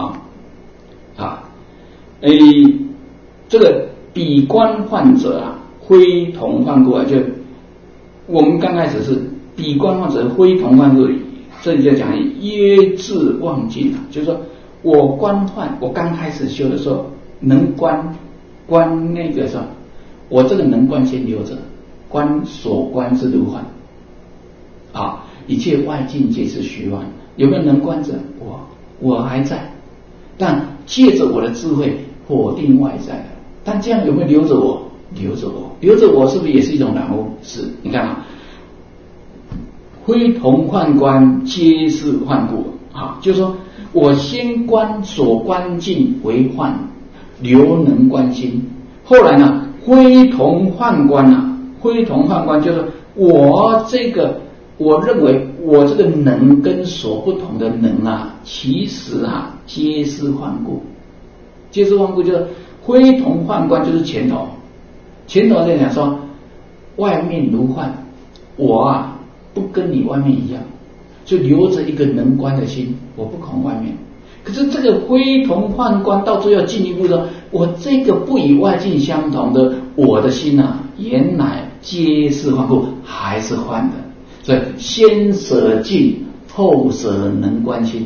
这个彼观幻者啊，非同幻故啊，就我们刚开始是彼观幻者，非同幻故。这里就讲约智忘尽，就是说我观幻，我刚开始修的时候能观那个什么，我这个能观先留着，观所观之如幻啊，一切外境皆是虚幻，有没有能观者？我还在，但借着我的智慧否定外在的，但这样有没有留着我？留着我是不是也是一种染污？是，你看啊。非同幻观，皆是幻故啊！就是说我先观所观境为幻，留能观心。后来呢，非同幻观啊，非同幻观就是我认为我这个能跟所不同的能啊，其实啊皆是幻故。皆是幻故就是非同幻观，就是前头在讲说外面如幻，我啊。不跟你外面一样，就留着一个能观的心，我不恐外面。可是这个非同幻观到最后进一步说，我这个不与外境相同的我的心啊，原来皆是幻故，还是幻的。所以先舍境，后舍能观心，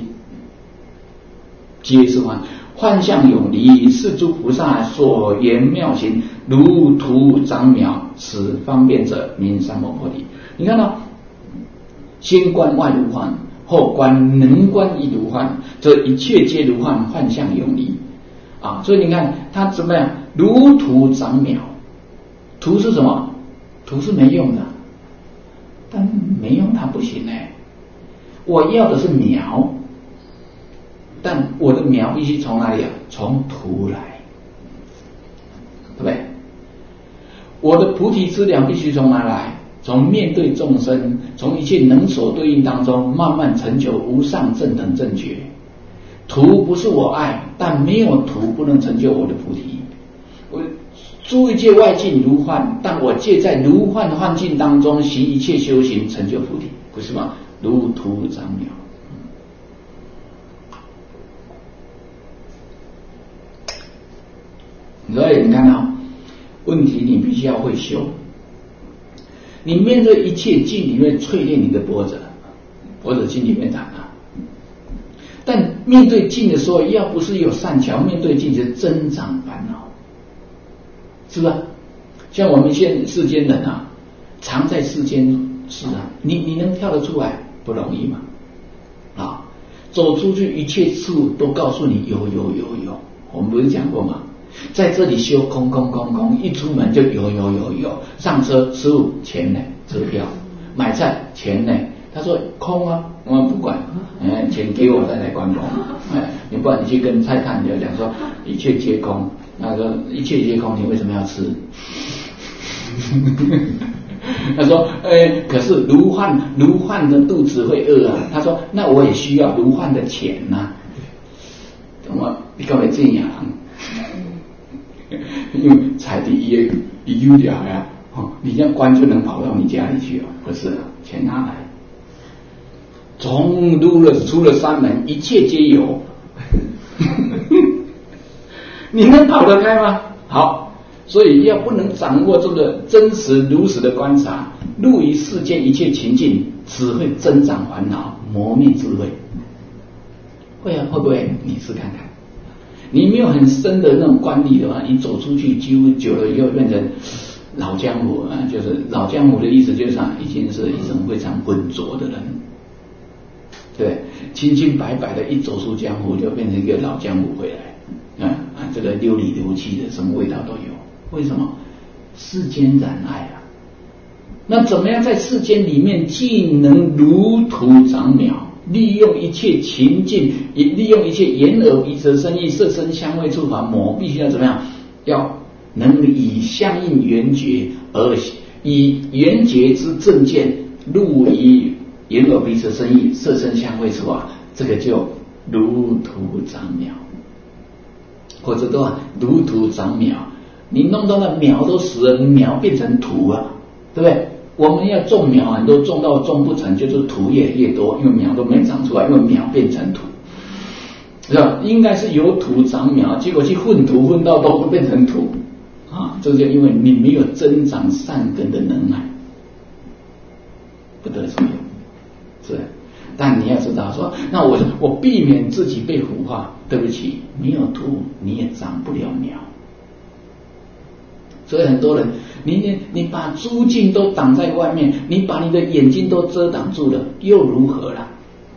皆是幻。幻象永离，是诸菩萨所言妙行，如图长苗，此方便者名三摩菩提。你看到？先观外如幻，后观能观亦如幻，这一切皆如幻，幻象永离啊！所以你看他怎么样？如土长苗，土是什么？土是没用的，但没用它不行我要的是苗，但我的苗必须从哪里啊？从土来，对不对？我的菩提资粮必须从哪来？从面对众生，从一切能所对应当中，慢慢成就无上正等正觉。图不是我爱，但没有图不能成就我的菩提。我诸一切外境如幻，但我借在如幻的幻境当中行一切修行，成就菩提，不是吗？如图长苗。所以你看到问题，你必须要会修。你面对一切境里面淬炼你的波折经里面谈啊。但面对境的时候，要不是有善巧，面对境是增长烦恼，是吧？像我们现世间人啊，常在世间是啊，你能跳得出来不容易嘛？啊，走出去一切事物都告诉你有，我们不是讲过吗？在这里修空，一出门就有，上车吃物钱呢，车票买菜钱呢，他说空啊，我们不管，钱给我再来观空，你不然你去跟菜摊就讲说一切皆空，那个一切皆空，你为什么要吃？他说可是如幻的肚子会饿啊，他说那我也需要如幻的钱啊，懂吗？ 你干嘛这样？因为彩礼也有点呀，你这样官就能跑到你家里去哦？不是，钱拿来，出了山门，一切皆有。你能跑得开吗？好，所以要不能掌握这个真实如实的观察，入于世间一切情境，只会增长烦恼，磨灭智慧。会啊，会不会？你试看看。你没有很深的那种观力的话，你走出去，几乎久了以后变成老江湖啊，就是老江湖的意思，就是啥？已经是一种非常浑浊的人。对，清清白白的，一走出江湖就变成一个老江湖回来。这个流里流气的，什么味道都有。为什么？世间染爱啊。那怎么样在世间里面既能如土长苗，利用一切情境，也利用一切眼耳鼻舌身意色声香味触法魔，必须要怎么样？要能以相应缘觉，而以缘觉之正见入于眼耳鼻舌身意色声香味触法，这个就如土长苗。或者都如土长苗，你弄到那苗都死了，苗变成土啊，对不对？我们要种苗，很多种到种不成，就是土越来越多，因为苗都没长出来，因为苗变成土，是吧？应该是由土长苗，结果去混土，混到都变成土啊！这就因为你没有增长善根的能耐，不得什么用，是。但你要知道说，那我避免自己被腐化，对不起，没有土你也长不了苗。所以很多人，你把诸境都挡在外面，你把你的眼睛都遮挡住了，又如何了？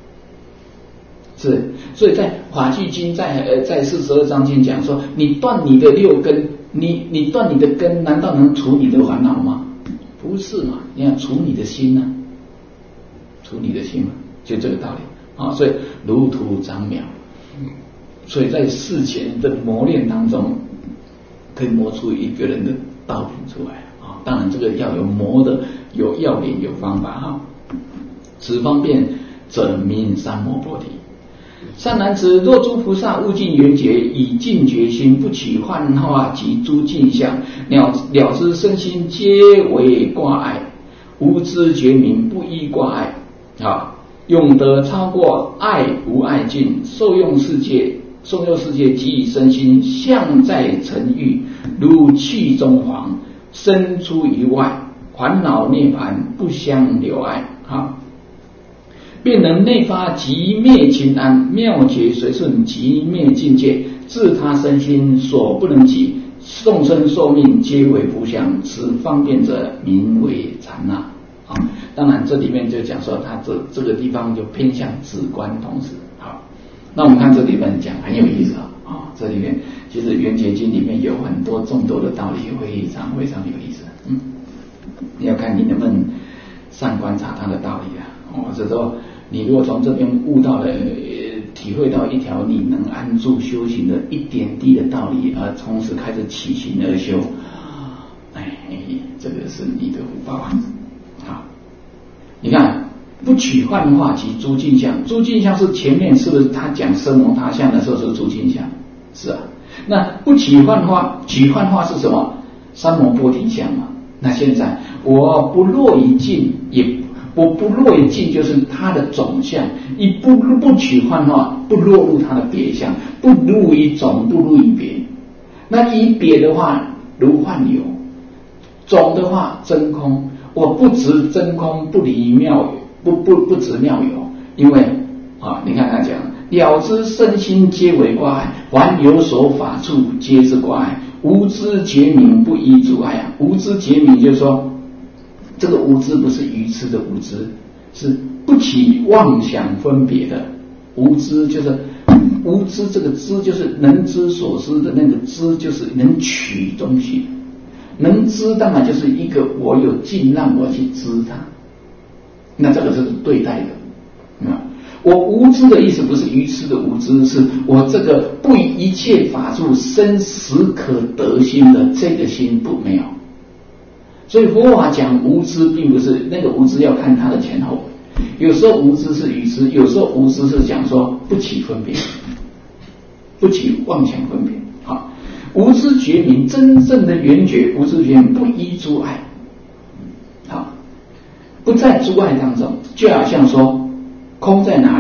是，所以在法句经在42章经讲说，你断你的六根，你断你的根，难道能除你的烦恼吗？不是嘛，你要除你的心啊，除你的心嘛。就这个道理啊，所以如土长苗，所以在事前的磨练当中，可以磨出一个人的道品出来啊。当然，这个要有磨的，有要领，有方法哈。此方便者名三摩菩提。善男子，若诸菩萨悟尽缘觉，以净觉心，不起幻化及诸境相，了知身心皆为挂碍，无知觉明，不依挂碍啊。永得超过爱无爱境，受用世界给予身心相在尘欲，如气中黄，生出于外，烦恼涅槃不相留碍啊，便能内发即灭情安，妙觉随顺即灭境界，自他身心所不能及，众生寿命皆为不相，此方便者名为禅那啊。当然，这里面就讲说，他这个地方就偏向止观同时。好，那我们看这里面讲很有意思啊。这里面其实《圆觉经》里面有很多众多的道理，非常非常有意思。你要看你能不能善观察他的道理啊。或者说，你如果从这边悟到了，体会到一条你能安住修行的一点滴的道理，而从此开始起行而修，这个是你的福报啊。你看，不取幻化及诸境相，诸境相是前面是不是他讲声闻他相的时候是诸境相？是啊。那不取幻化，取幻化是什么？三摩波提相嘛。那现在我不落于境，我不落于境就是它的总相，你不取幻化，不落入它的别相，不入于总，不入于别。那以别的话，如幻有；总的话，真空。我不执真空，不离妙有，不执妙有，因为你看他讲，了知身心皆为挂碍，凡有所法处皆是挂碍，无知觉明，不依诸碍啊。无知觉明就是说，这个无知不是愚痴的无知，是不起妄想分别的无知，就是无知这个知就是能知所知的那个知，就是能取东西。能知当然就是一个我有劲让我去知它，那这个是对待的。我无知的意思不是愚痴的无知，是我这个不以一切法处生实可得心的这个心不没有。所以佛法讲无知，并不是那个无知要看它的前后，有时候无知是愚痴，有时候无知是讲说不起分别。 不起妄想分别。好，无知觉明，真正的圆觉，无知觉明不依诸碍。好，不在诸碍当中，就好像说空在哪里，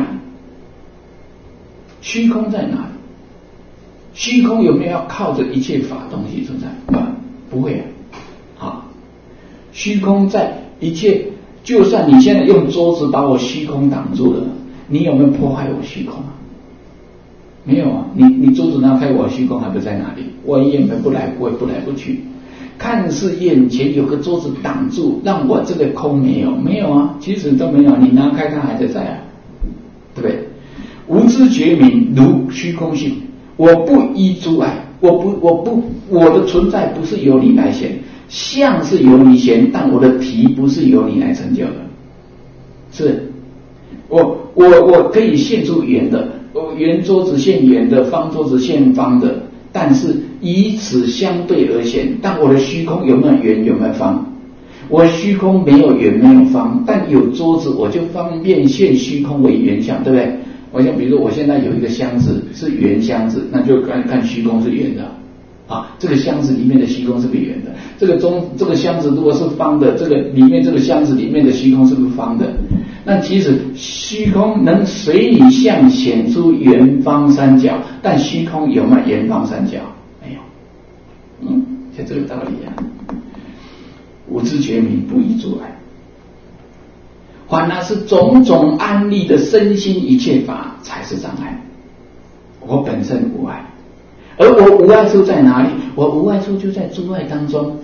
虚空在哪里？虚空有没有要靠着一切法东西存在？不会啊。好，虚空在一切，就算你现在用桌子把我虚空挡住了，你有没有破坏我虚空啊？没有啊，你桌子拿开，我虚空还不在哪里？我也不来，我也不来不去。看似眼前有个桌子挡住，让我这个空没有啊，其实都没有，你拿开它还在啊，对不对？无知觉明如虚空性，我不依诸碍，我的存在不是由你来显，相是由你显，但我的体不是由你来成就的。是，我可以现出圆的，圆桌子现圆的，方桌子现方的，但是以此相对而显。但我的虚空有没有圆，有没有方？我虚空没有圆没有方，但有桌子我就方便现虚空为圆相，对不对？我想比如说我现在有一个箱子是圆箱子，那就看虚空是圆的啊，这个箱子里面的虚空是不是圆的？这个箱子如果是方的，这个里面这个箱子里面的虚空是不是方的？那其实虚空能随你相显出圆方三角，但虚空有没有圆方三角？没有。就这个道理啊。无知觉明不依诸碍，反而是种种安立的身心一切法才是障碍。我本身无碍，而我无碍处在哪里？我无碍处就在诸碍当中。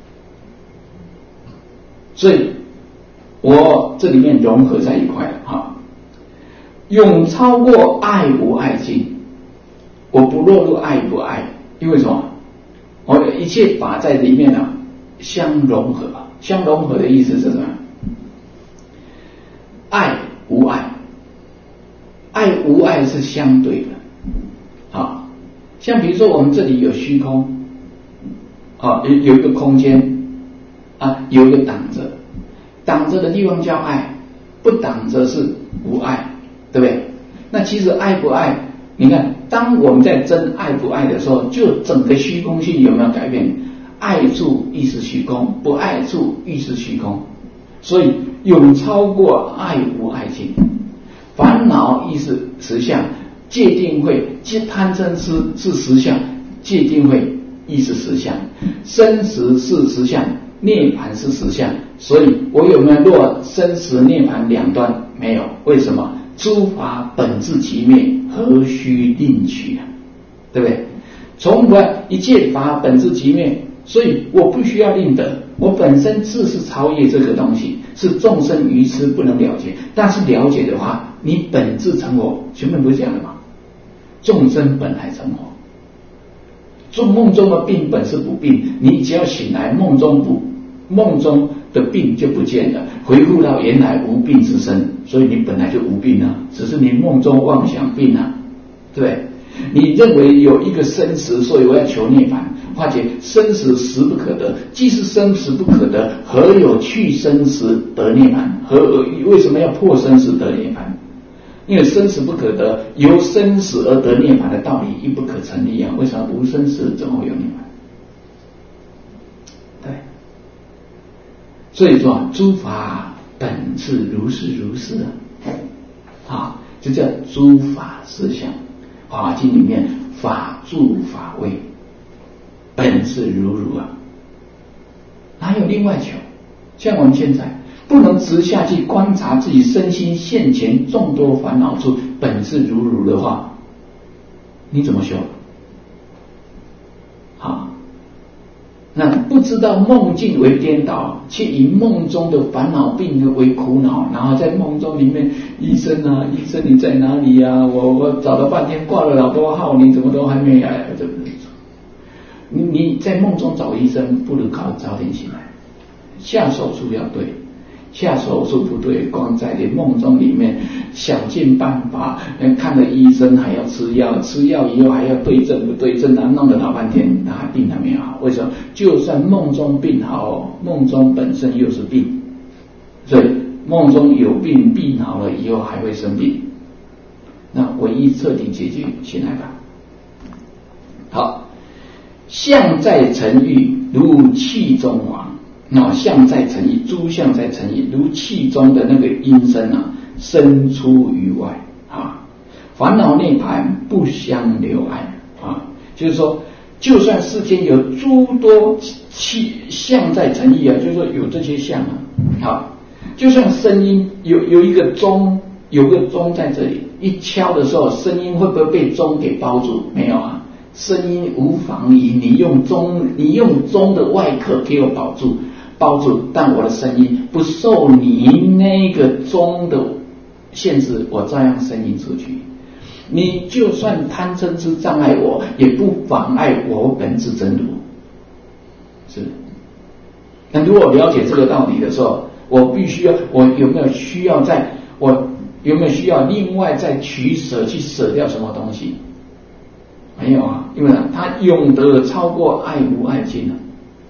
所以我这里面融合在一块了哈，永超过爱无爱境，我不落入爱不爱，因为什么？我的一切法在里面啊，相融合。相融合的意思是什么？爱无爱，爱无爱是相对的。好，像比如说我们这里有虚空，有一个空间啊，有一个挡着。挡着的地方叫爱，不挡着是无爱，对不对？那其实爱不爱，你看当我们在争爱不爱的时候，就整个虚空性有没有改变？爱处亦是虚空，不爱处亦是虚空，所以永超过爱无爱境。烦恼亦是实相，界定会贪嗔痴是实相，界定会亦是实相，生死是实相，涅槃是实相。所以我有没有落生死涅槃两端？没有。为什么？诸法本自其灭，何须另取啊？对不对？从来一切法本自其灭，所以我不需要另得。我本身自是超越这个东西，是众生愚痴不能了解。但是了解的话，你本自成我，前面不是讲了吗？众生本来成我。做梦中的病本是不病，你只要醒来，梦中的病就不见了，回复到原来无病之身，所以你本来就无病啊，只是你梦中妄想病啊，对不对？你认为有一个生死，所以我要求涅槃，化解生死实不可得，既是生死不可得，何有去生死得涅槃？为什么要破生死得涅槃？因为生死不可得，由生死而得涅槃的道理亦不可成立啊！为什么无生死怎么会有涅槃？对，所以说诸法本是如是如是啊，这叫诸法实相。法华经里面法住法位，本是如如啊，哪有另外求？像我们现在不能直下去观察自己身心现前众多烦恼处本是如如的话，你怎么修？好，那不知道梦境为颠倒，却以梦中的烦恼病为苦恼，然后在梦中里面，医生啊，医生你在哪里啊？我找了半天，挂了老多号，你怎么都还没来？对不对？你在梦中找医生，不如靠早点醒来，下手术要对。下手术不对，光在你梦中里面想尽办法，看了医生还要吃药，吃药以后还要对症不对症，弄了老半天，他病还没好。为什么？就算梦中病好，梦中本身又是病，所以梦中有病，病好了以后还会生病。那唯一彻底解决，醒来吧， 好，相在尘域，如气中王。相在尘域，诸相在尘域，如气中的那个音声啊，生出于外啊。烦恼涅槃不相留碍啊，就是说，就算世间有诸多气相在尘域啊，就是说有这些相啊，好，就算声音有一个钟，有个钟在这里，一敲的时候，声音会不会被钟给包住？没有啊，声音无妨于你用钟的外壳给我包住，但我的声音不受你那个钟的限制，我照样声音出去。你就算贪嗔痴障碍我，也不妨碍我本自真如。是。那如果了解这个道理的时候，我有没有需要另外再取舍去舍掉什么东西？没有啊，因为他永得超过爱无爱尽了。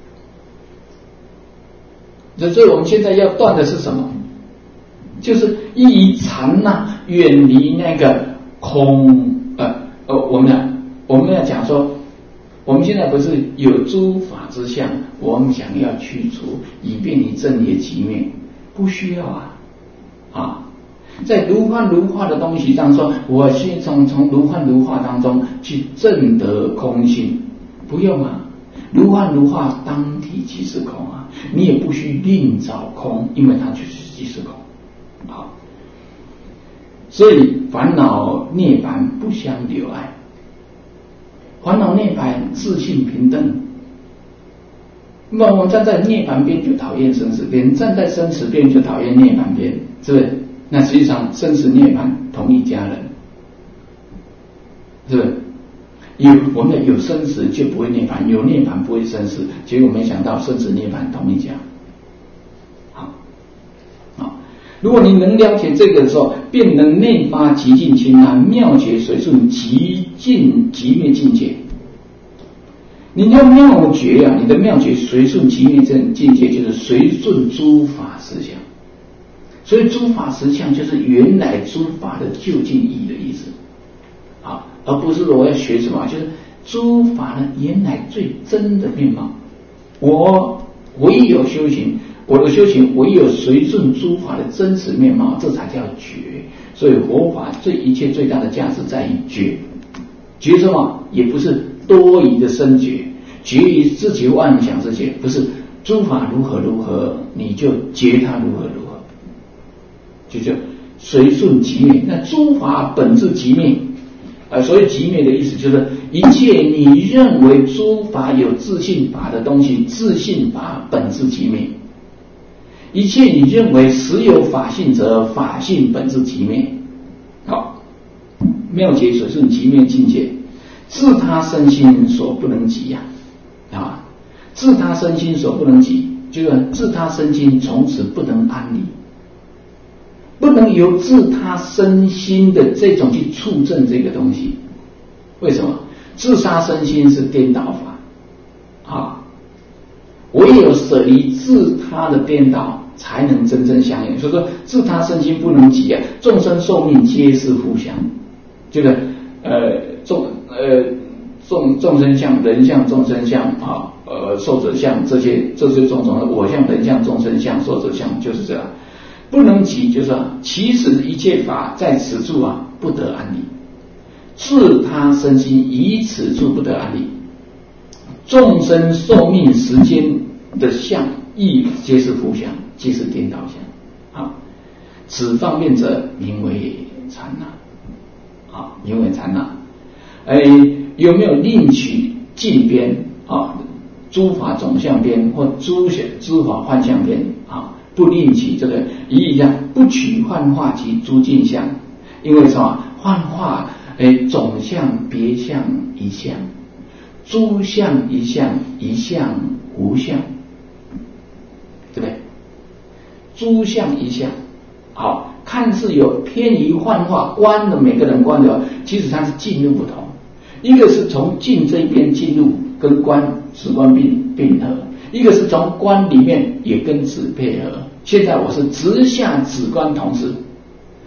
所以我们现在要断的是什么？就是依禅远离那个空。我们要讲说，我们现在不是有诸法之相，我们想要去除，以便你正业寂灭，不需要啊。在如幻如化的东西当中，我先从如幻如化当中去证得空性，不用啊。如幻如化当体即是空啊，你也不需另找空，因为它就是即是空。好，所以烦恼涅槃不相留碍，烦恼涅槃自性平等。那么我们站在涅槃边就讨厌生死边，站在生死边就讨厌涅槃边，是不是？那实际上生死涅槃同一家人，是不是？我们有生死就不会涅槃，有涅槃不会生死，结果没想到生死涅槃同一家。好，如果你能了解这个的时候，便能内发极尽清安，妙觉随顺极尽极灭境界。你的妙觉啊，你的妙觉随顺极灭境界，就是随顺诸法实相。所以诸法实相就是原来诸法的究竟义的意思。好，而不是说我要学什么，就是诸法呢原来最真的面貌。我唯有修行，我的修行唯有随顺诸法的真实面貌，这才叫觉。所以佛法一切最大的价值在于觉。觉什么？也不是多疑的深觉，觉于自己妄想之觉，不是诸法如何如何，你就觉它如何如何，就叫随顺极灭。那诸法本自极灭。所谓极灭的意思就是一切你认为诸法有自性法的东西，自性法本自极灭；一切你认为实有法性者，法性本自极灭。好，妙觉随顺极灭境界，自他身心所不能及啊！自他身心所不能及，就是自他身心从此不能安离。不能由自他身心的这种去触证这个东西，为什么？自他身心是颠倒法唯有舍离自他的颠倒，才能真正相应。所以说，自他身心不能及众生寿命皆是互相，这个众生相、人相、众生相寿者相，这些种种的我相、人相、众生相、寿者相，就是这样。不能及，就是其实一切法在此处不得安离，自他身心以此处不得安离，众生寿命时间的相亦皆是互相，皆是颠倒相。此方面者名为禅那。名为禅那。有没有另取近边诸法总相边或诸法幻相边不另取这个一样，不取幻化及诸境相，因为什么？幻化总相、别相、一相，诸相一相，一相无相，对不对？诸相一相，好，看似有偏移幻化观的每个人观的，其实它是进入不同。一个是从境这边进入，跟观止观并合。一个是从观里面也跟止配合，现在我是直下止观同时，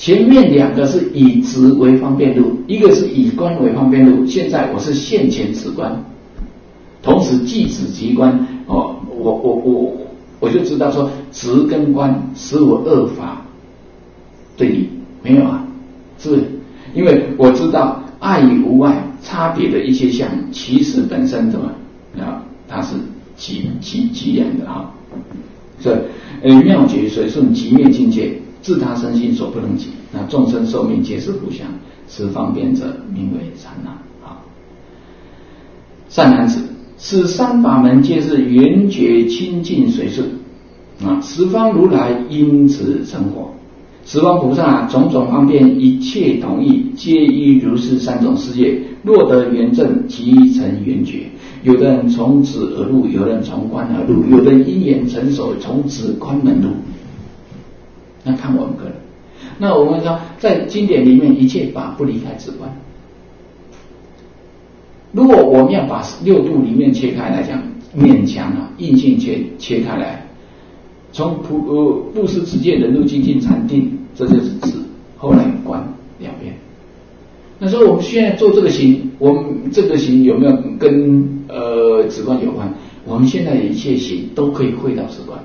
前面两个是以直为方便路，一个是以观为方便路。现在我是现前直观，同时即直即观。我就知道说直跟观使我二法对立，没有啊？是不是？因为我知道爱与无爱差别的一些相，其实本身怎么啊？它是即然的啊。所以妙觉随顺即灭境界，自他身心所不能及。那众生寿命皆是互相，此方便者名为禅那。好，善男子，此三法门皆是圆觉清净随顺啊！十方如来因此成佛，十方菩萨种种方便，一切同意，皆依如是三种事业，若得圆正，即成圆觉。有的人从子而入，有人从观而入，有的因缘成熟，从子观门入。那看我们个人。那我们说，在经典里面，一切法不离开止观。如果我们要把六度里面切开来讲，勉强硬性切开来，从布施持戒忍辱精进禅定，这就是止，后来观两边。那所以我们现在做这个行，我们这个行有没有跟止观有关？我们现在的一切行都可以汇到止观。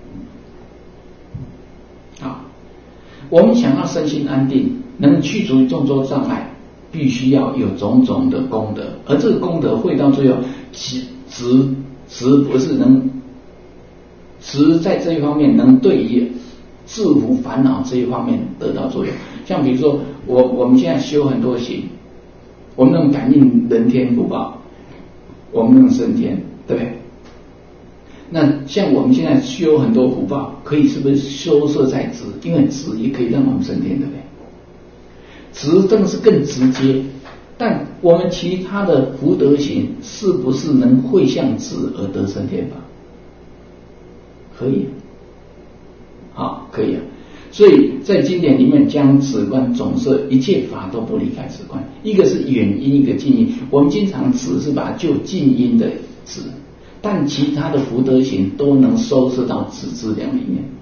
啊，我们想要身心安定，能去除众多障碍，必须要有种种的功德，而这个功德汇到最后，直不是能直在这一方面能对于制服烦恼这一方面得到作用。像比如说我们现在修很多行，我们能感应人天福报，我们能升天，对不对？那像我们现在修很多福报，可以是不是收摄在直？因为直也可以让我们升天，对不对？直真的是更直接，但我们其他的福德行是不是能汇向直而得升天法？可以，好，可以啊。所以在经典里面将止观总摄，一切法都不离开止观。一个是远因，一个近因。我们经常止是把它就近因的止，但其他的福德行都能收摄到止资粮里面，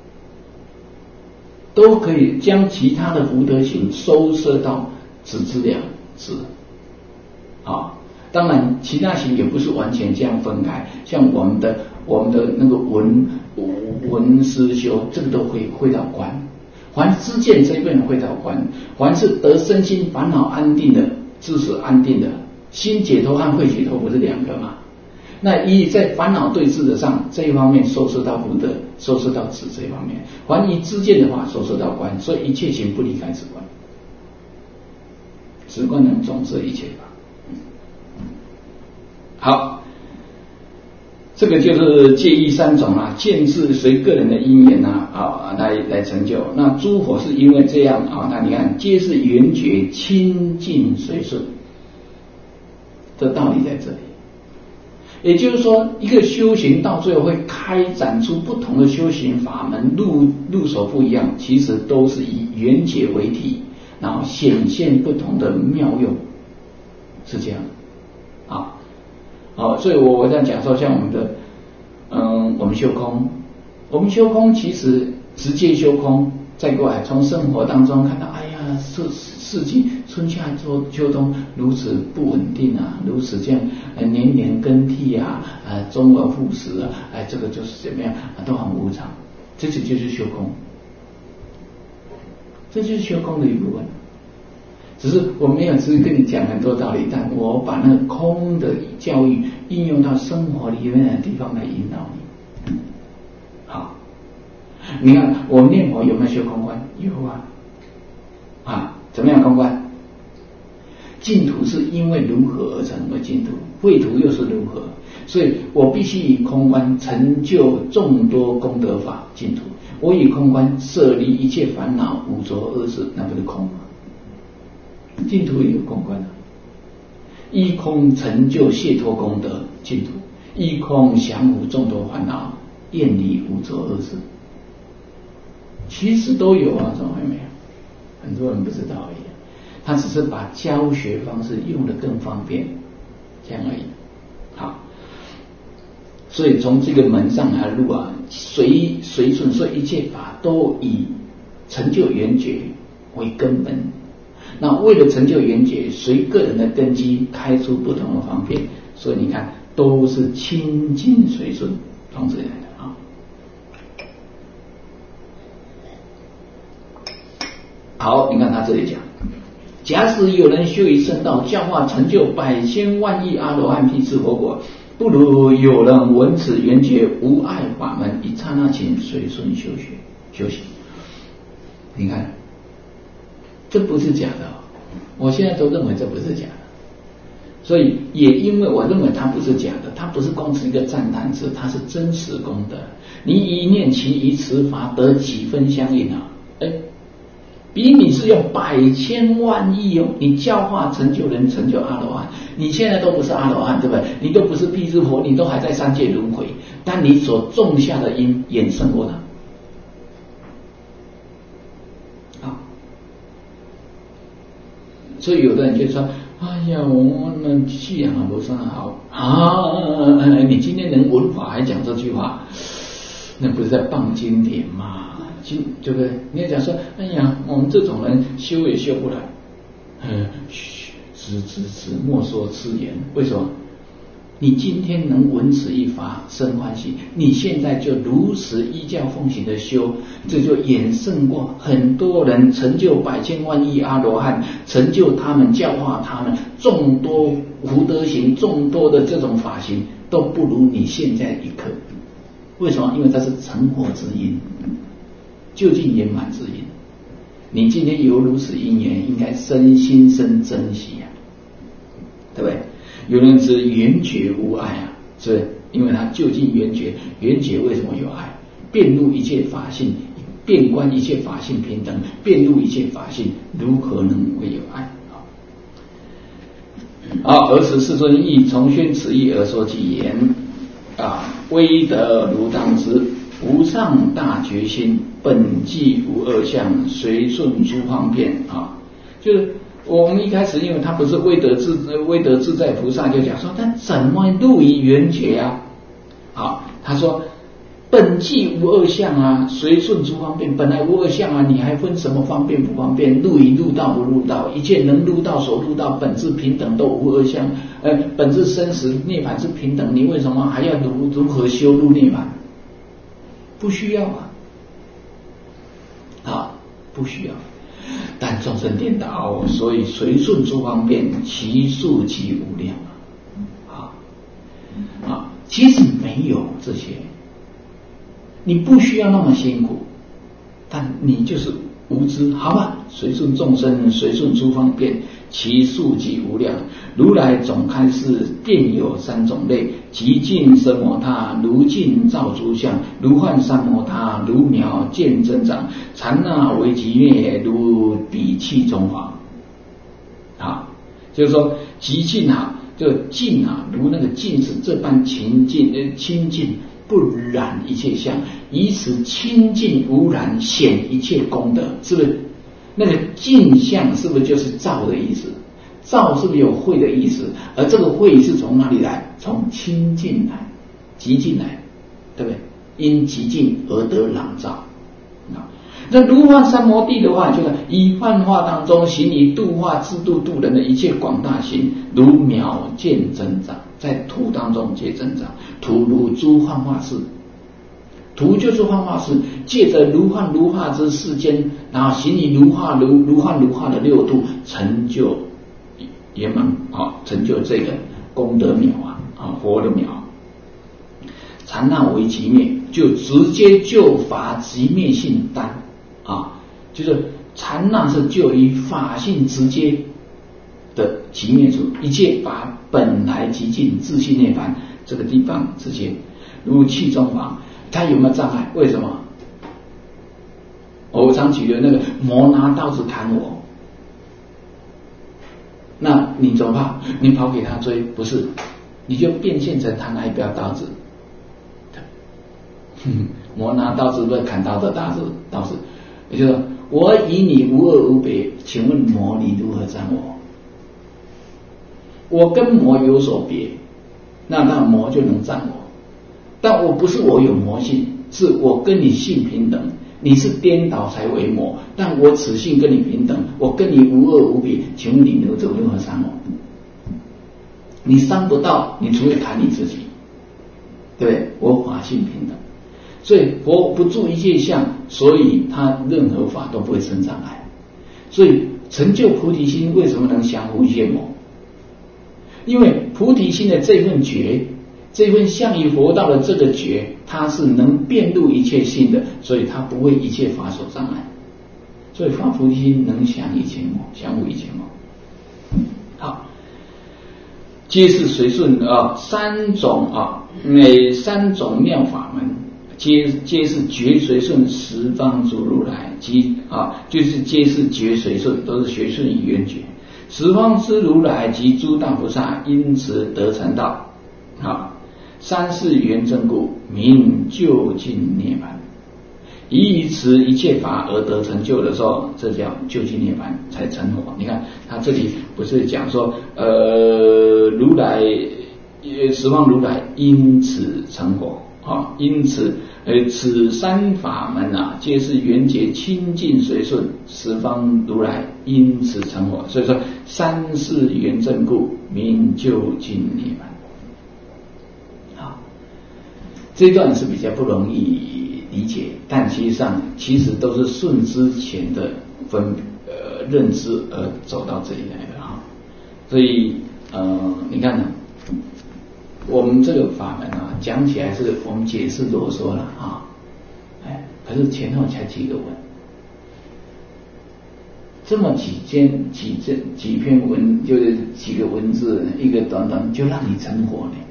都可以将其他的福德行收摄到止资粮止。好，当然其他行也不是完全这样分开，像我们的那个文思修，这个都会汇到观。凡知见这一边汇到观，凡是得身心烦恼安定的，知识安定的，心解脱和慧解脱不是两个吗？那以在烦恼对治的上这一方面收摄到福德，收摄到止这一方面，凡以知见的话收摄到观，所以一切行不离开止观。止观能总摄一切法。好，这个就是戒义三种啊，见智随个人的因缘来成就。那诸佛是因为这样啊，那你看皆是圆觉清净随顺，这道理在这里。也就是说，一个修行到最后会开展出不同的修行法门，入手不一样，其实都是以圆觉为体，然后显现不同的妙用，是这样啊。所以我这样讲说，像我们的我们修空其实直接修空，再过来从生活当中看到，哎呀，四季春夏秋冬如此不稳定啊，如此这样年年更替啊，周而复始啊，这个就是怎么样都很无常，这就是修空，这就是修空的一部分。只是我没有只跟你讲很多道理，但我把那个空的教育应用到生活里面的地方来引导你。好，你看我们念佛有没有修空观？有啊。怎么样空观？净土是因为如何而成为净土，秽土又是如何？所以我必须以空观成就众多功德法净土。我以空观摄离一切烦恼五浊恶世，那不是空吗？净土也有空观啊，依空成就解脱功德净土，依空降伏众多烦恼，厌离五浊恶世，其实都有啊，怎么会没有？很多人不知道而已，他只是把教学方式用得更方便，这样而已。好，所以从这个门上来入啊，随顺，所以一切法都以成就圆觉为根本。那为了成就圆觉，随个人的根基开出不同的方便，所以你看都是清净随顺从这里来的啊。好，你看他这里讲，假使有人修一圣道，教化成就百千万亿阿罗汉辟支佛果，不如有人闻此圆觉无碍法门，一刹那间随顺修行。你看，这不是假的我现在都认为这不是假的，所以也因为我认为它不是假的，它不是光是一个赞叹词，它是真实功德。你一念其一持法得几分相应啊？比你是用百千万亿你教化成就人，成就阿罗汉，你现在都不是阿罗汉，对不对？你都不是辟支佛，你都还在三界轮回，但你所种下的因远胜过他。所以有的人就说：“哎呀，我们信仰不是很好啊！你今天能闻法还讲这句话，那不是在谤经典吗？对不对？你要讲说，哎呀，我们这种人修也修不来，莫说此言。为什么？你今天能闻此一法生欢喜，你现在就如实依教奉行的修，这就远胜过很多人成就百千万亿阿罗汉，成就他们，教化他们，众多福德行，众多的这种法行，都不如你现在一刻。为什么？因为它是成佛之因，究竟圆满之因。你今天有如此因缘，应该身心生珍惜啊，对不对？有人指圆觉无碍啊，是因为他究竟圆觉，圆觉为什么有爱？遍入一切法性，遍观一切法性平等，遍入一切法性，如何能会有爱？而此世尊亦重宣此义而说其言威德如当知，无上大决心，本寂无二相，随顺诸方便就是我们一开始，因为他不是威德自在菩萨就讲说，他怎么入于圆觉啊？他说本寂无二相啊，随顺诸方便，本来无二相啊，你还分什么方便不方便？入道不入道，一切能入道所入道，本质平等都无二相。本质生死涅槃是平等，你为什么还要如何修入涅槃？不需要不需要。但众生颠倒，所以随顺诸方便，其数极无量其实没有这些，你不需要那么辛苦，但你就是无知，好吧？随顺众生，随顺诸方便，其数极无量。如来总开示便有三种类：极尽奢摩他，如镜照诸相；如幻三摩他，如苗见增长；禅那为极灭，如彼气中华。就是说极尽就净如那个镜子这般清净不染一切相，以此清净无染显一切功德，是不是？那个净相是不是就是照的意思？照是不是有慧的意思？而这个慧是从哪里来？从清净来，极净来，对不对？因极净而得朗照。那如幻三摩地的话，就是以幻化当中行以度化自度度人的一切广大行，如苗见增长，在土当中皆增长。土如诸幻化事，土就是幻化事，借着如幻如化之世间，然后行以如幻如化的六度，成就圆满成就这个功德苗佛的苗。禅那为极灭，就直接就法极灭性单就是禅那是就以法性直接的极灭处，一切法本来极尽自性涅槃，这个地方直接如气中华。它有没有障碍？为什么？我常举的那个魔拿刀子砍我，那你怎么办？你跑给他追？不是，你就变现成他那一把刀子。魔拿刀子不是砍刀的刀子，也就是说我与你无二无别，请问魔你如何占我？我跟魔有所别，那魔就能占我。但我不是我有魔性，是我跟你性平等， 你是颠倒才为魔，但我此性跟你平等，我跟你无二无别，请问你能有任何伤我？你伤不到，你除非砍你自己，对不对？我法性平等，所以佛不住一切相，所以他任何法都不会生障碍。所以成就菩提心为什么能降伏一切魔？因为菩提心的这份觉，这份向于佛道的这个觉，它是能遍入一切性的，所以它不为一切法所障碍。所以发菩提心能降一切魔，降伏一切魔。好，皆是随顺三种妙法门，皆是觉随顺十方诸如来，即就是皆是觉随顺，都是随顺于缘觉。十方之如来及诸大菩萨，因此得成道。三世缘正故，名究竟涅槃。以持一切法而得成就的时候，这叫究竟涅槃才成佛。你看他这里不是讲说如来十方如来因此成佛因此此三法门皆是缘觉清净随顺，十方如来因此成佛。所以说三世缘正故，名究竟涅槃。这一段是比较不容易理解，但其实都是顺之前的认知而走到这里来的所以你看呢，我们这个法门讲起来是我们解释啰嗦了可是前后才几个文，这么几篇文，就是几个文字，一个短短就让你成佛呢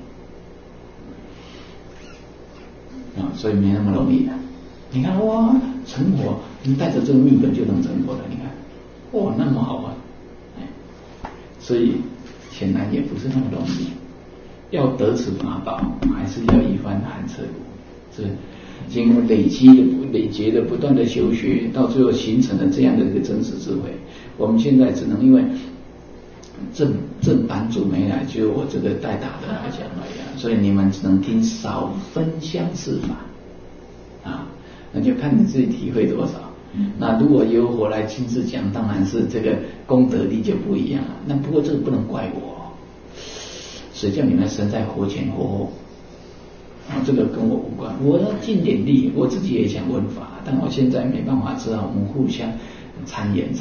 所以没那么容易的。你看哇，成佛，你带着这个命本就能成佛了。你看哇，那么好所以显然也不是那么容易。要得此法宝，还是要一番寒彻骨。是经过累劫的不断的修学，到最后形成了这样的一个真实智慧。我们现在只能因为正版主没来，就我这个代打的来讲而已所以你们只能听少分相似法那就看你自己体会多少。那如果由我来亲自讲，当然是这个功德力就不一样了。那不过这个不能怪我，谁叫你们身在佛前活后这个跟我无关。我要尽点力，我自己也想闻法，但我现在没办法，只好我们互相参演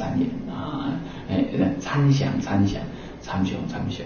参想参雄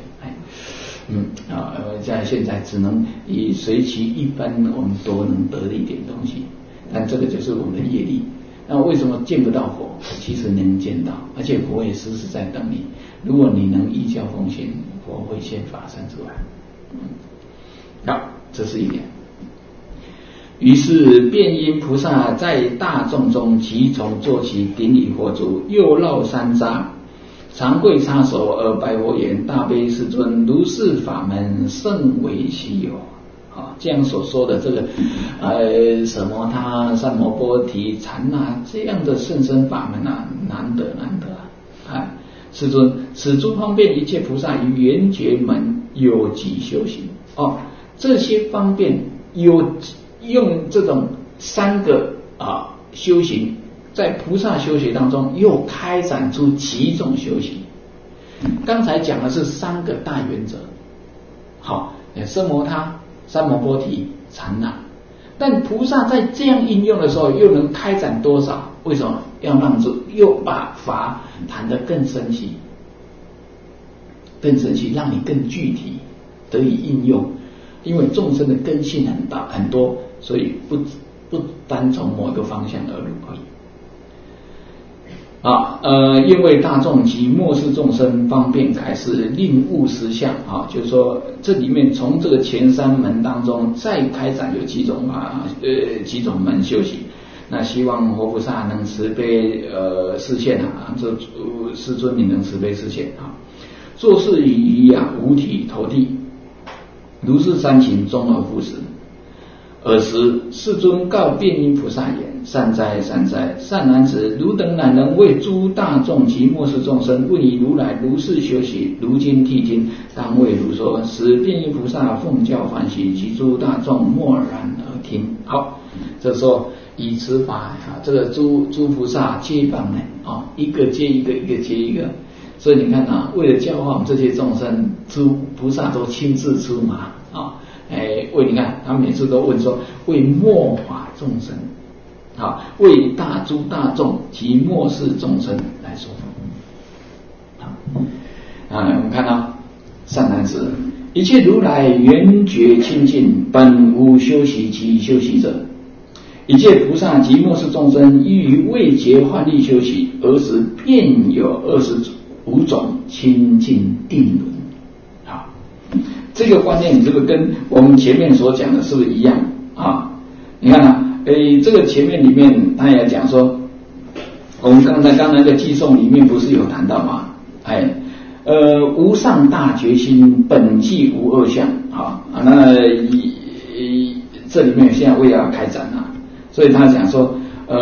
现在只能以随其一般我们都能得的一点东西，但这个就是我们的业力。那为什么见不到佛？其实能见到，而且佛也时时在等你。如果你能依教奉行，佛会现法身出来。好，这是一点。于是辩音菩萨在大众中即从坐起，顶礼佛足，又绕三匝，长跪擦手而白佛言：大悲世尊，如是法门甚为稀有。这样所说的这个什么他三摩波提禅这样的甚深法门难得世尊，此诸方便一切菩萨于缘觉门有几修行这些方便有用这种三个修行，在菩萨修学当中又开展出几种修行。刚才讲的是三个大原则，奢摩他、三摩波提、禅那，但菩萨在这样应用的时候又能开展多少？为什么要又把法谈得更深细，让你更具体得以应用？因为众生的根性很多，所以不单从某个方向而入而已。因为大众及末世众生方便开示，令悟实相就是说这里面从这个前三门当中再开展有几种门修行。那希望佛菩萨能慈悲示现这世尊你能慈悲示现做事于五体投地，如是三情终而复始。尔时世尊告辩音菩萨言：善哉善哉，善男子，汝等乃能为诸大众及末世众生问以如来如是修习，如今谛听，当为汝说。使辩音菩萨奉教欢喜，及诸大众默然而听。好， 这时候以此法啊，这个诸菩萨皆帮呢啊，一个接一个，一个接一个。所以你看啊，为了教化我们这些众生，诸菩萨都亲自出马啊，为你看他每次都问说，为末法众生啊，为诸大众及末世众生来说法啊。我们看到善男子，一切如来缘觉清净，本无修习及修习者。一切菩萨及末世众生，依于未结幻力修习，而时便有25种清净定轮。好，这个观念，这个跟我们前面所讲的是不是一样啊？你看啊，这个前面里面他也讲说，我们刚才那个偈颂里面不是有谈到吗？无上大决心，本寂无二相。好，那这里面现在为了开展啊，所以他讲说，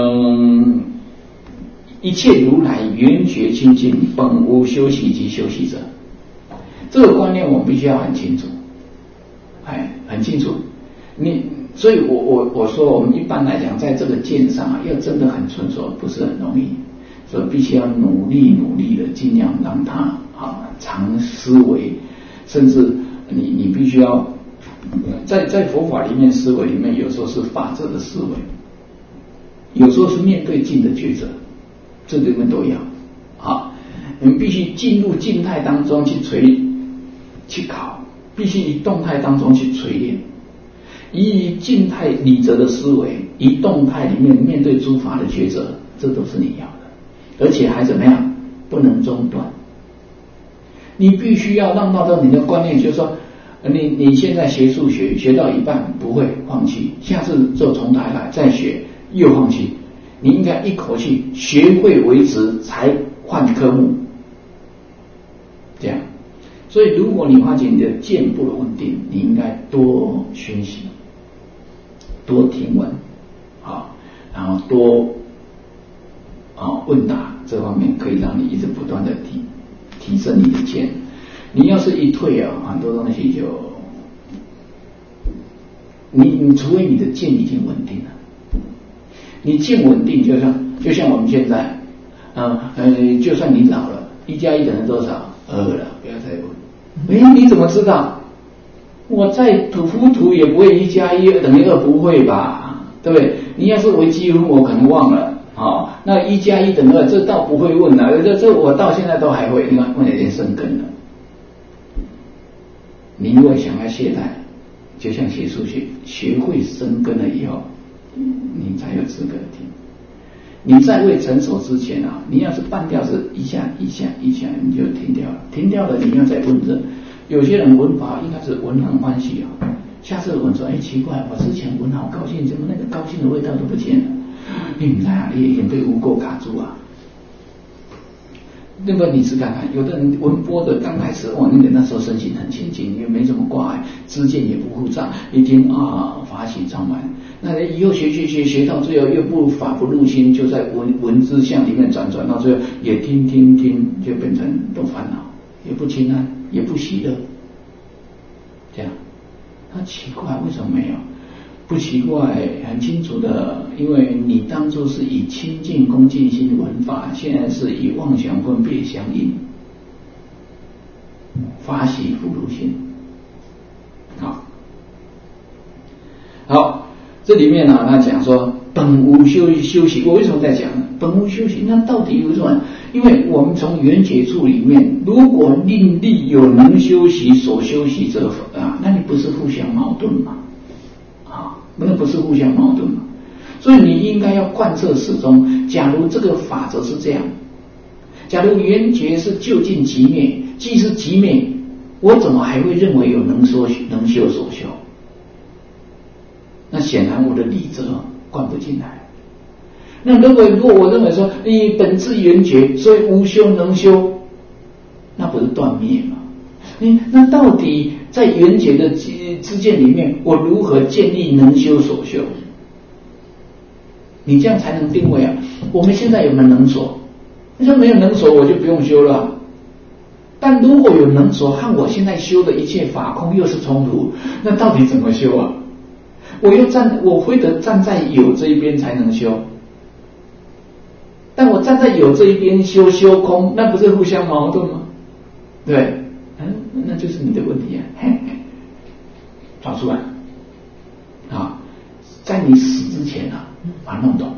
一切如来缘觉清净，本无修习及修习者。这个观念我们必须要很清楚，很清楚。所以我说我们一般来讲，在这个见上啊，要真的很纯熟，不是很容易，所以必须要努力的，尽量让它常思维，甚至你必须要在佛法里面思维里面，有时候是法则的思维，有时候是面对境的抉择，这里面都要你们必须进入静态当中去考，必须以动态当中去锤炼，以静态理则的思维，以动态里面面对诸法的抉择，这都是你要的，而且还怎么样，不能中断。你必须要让到你的观念，就是说，你现在学数学学到一半不会放弃，下次就从头来再学又放弃，你应该一口气学会为止才换科目，这样。所以如果你发现你的见不稳定，你应该多学习，多听闻，然后多问答，这方面可以让你一直不断的提升你的见。你要是一退很多东西就你除非你的见已经稳定了，你见稳定就像我们现在就算你老了，1+1等于多少？2了，不要再问。你怎么知道？我再糊涂也不会1+1等于2，不会吧？对不对？你要是微积分我可能忘了。那1+1等于2，这倒不会问了，这我到现在都还会，因为问有点生根了。你如果想要懈怠，就像学数学，学会生根了以后，你才有资格听。你在未成熟之前你要是半调子一下你就停掉了，停掉了你要再问这。有些人闻法应该是闻很欢喜下次闻说奇怪，我之前闻好高兴，怎么那个高兴的味道都不见了？你不在也已经被污垢卡住那么你是看看，有的人闻波的刚开始那时候身心很清净，也没什么挂碍，知见也不复杂，一听法喜充满。那以后学到最后又不法不入心，就在文字相里面转到最后也听，就变成都烦恼，也不清安，也不喜乐，这样。那奇怪，为什么没有？不奇怪，很清楚的，因为你当初是以清净恭敬心闻法，现在是以妄想分别相应，法喜不入心。好，这里面他讲说本无修习，我为什么在讲呢？本无修习，那到底有什么？因为我们从缘觉处里面，如果另立有能修习所修习者那你不是互相矛盾吗？那不是互相矛盾吗？所以你应该要贯彻始终。假如这个法则是这样，假如缘觉是究竟即灭，既是即灭，我怎么还会认为有能修所修？那显然我的理则灌不进来。那如果我认为说你本质缘觉，所以无修能修，那不是断灭吗？那到底在缘觉的知见里面，我如何建立能修所修？你这样才能定位我们现在有没有能所？你说没有能所，我就不用修了。但如果有能所和我现在修的一切法空又是冲突，那到底怎么修我非得站在有这一边才能修，但我站在有这一边修空，那不是互相矛盾吗？对，那就是你的问题啊，找出来啊，在你死之前啊，把它弄懂，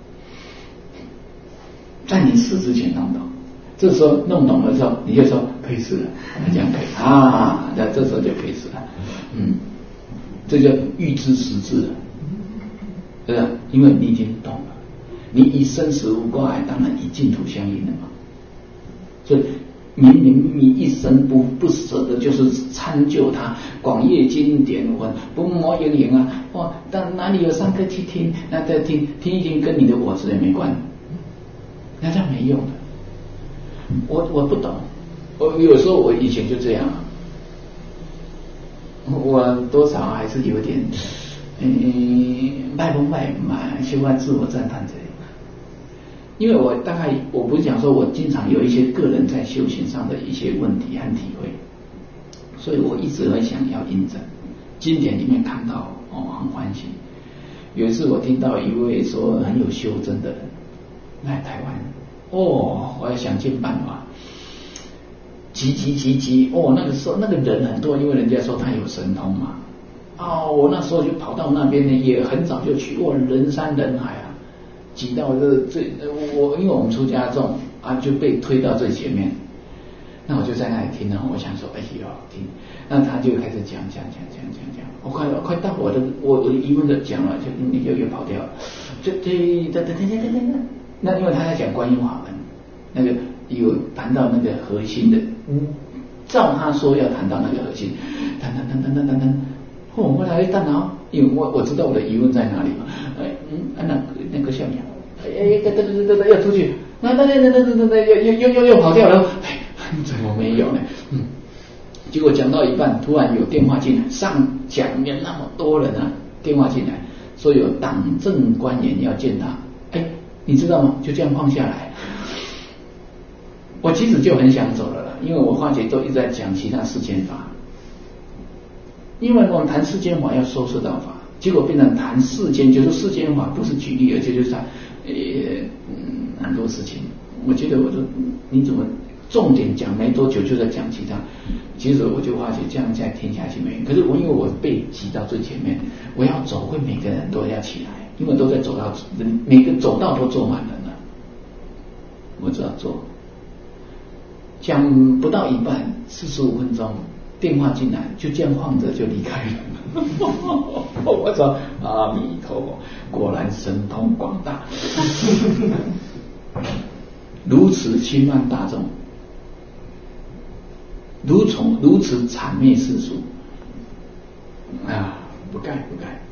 在你死之前弄懂，这时候弄懂的时候，你就说可以死了，这样可以啊，那这时候就可以死了，这叫预知实质了，对吧？因为你已经懂了，你以生死无挂碍，当然以净土相应了嘛。所以明明你一生不舍得，就是参究它，广业经典文，不摸营营啊，但哪里有上课去听，那再听一听，跟你的我执也没关，那这样没用的。我不懂，我有时候我以前就这样。我多少还是有点，卖嘛，喜欢自我赞叹这里。因为我大概我不是讲说我经常有一些个人在修行上的一些问题和体会，所以我一直很想要印证。经典里面看到很欢喜。有一次我听到一位说很有修真的人来台湾，我要想尽办法。急，那个时候那个人很多，因为人家说他有神通嘛。我那时候就跑到那边呢，也很早就去，人山人海啊，挤到因为我们出家众啊，就被推到最前面。那我就在那里听，然后我想说，听，那他就开始讲，我快到我的疑问的讲了，就又跑掉了，那因为他在讲观音法门，那个有谈到那个核心的，照他说要谈到那个核心，谈，我后来大脑，因为我知道我的疑问在哪里嘛，那个下面，要出去，那又跑掉了，怎么没有呢？结果讲到一半，突然有电话进来，上讲面那么多人啊，电话进来说有党政官员要见他，你知道吗？就这样放下来。我其实就很想走了啦，因为我发觉都一直在讲其他世间法，因为我们谈世间法要说世道法，结果变成谈世间，就是世间法不是举例，而且就是很多事情。我觉得你怎么重点讲没多久就在讲其他，其实我就发觉这样再听下去没用。可是因为我被挤到最前面，我要走，会每个人都要起来，因为都在走到每个走道都坐满人了，我只要做。讲不到一半，45分钟，电话进来，就这样晃着就离开了。我说阿弥陀佛，果然神通广大，如此轻慢大众，如此谄媚世俗不该。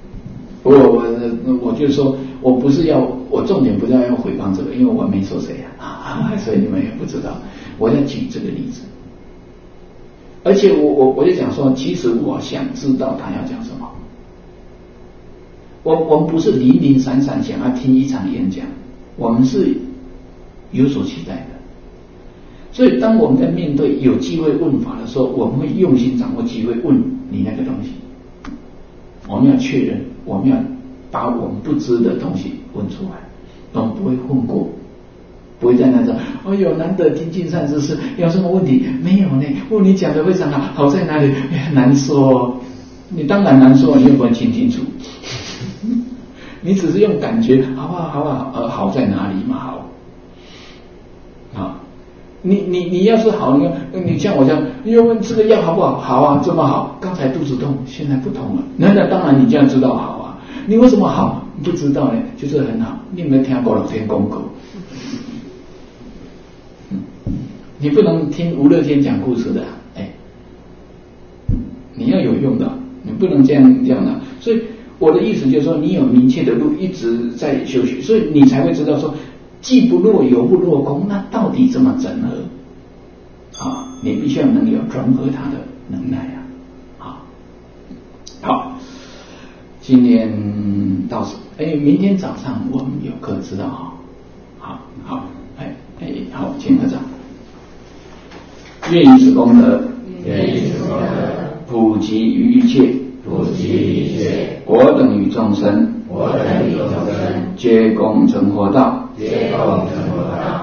我就说，我重点不是要诽谤这个，因为我没说谁所以你们也不知道。我要举这个例子，而且我就讲说，其实我想知道他要讲什么。我们不是零零散散想要听一场演讲，我们是有所期待的。所以当我们在面对有机会问法的时候，我们会用心掌握机会问你那个东西。我们要确认，我们要把我们不知的东西问出来，我们不会混过。不会在那种难得听尽善知识，有什么问题没有呢？你讲的非常好，好在哪里？难说。你当然难说，你又不能听清楚。你只是用感觉，好不好？好在哪里嘛？好。你要是好，你像我这样，又问这个药好不好？好啊，这么好。刚才肚子痛，现在不痛了。那当然你这样知道好啊。你为什么好？不知道呢，就是很好。你有没有听过老天公狗？你不能听吴乐天讲故事的，你要有用的，你不能这样的。所以我的意思就是说，你有明确的路一直在修学，所以你才会知道说，既不落有不落空，那到底怎么整合？你必须要能有融合它的能耐啊！好，今天到此，明天早上我们有课，知道哈？好，好，请合掌。愿以此功德，普及于一切，国等与众生， 我等与众生， 皆共成佛道， 皆共成佛道。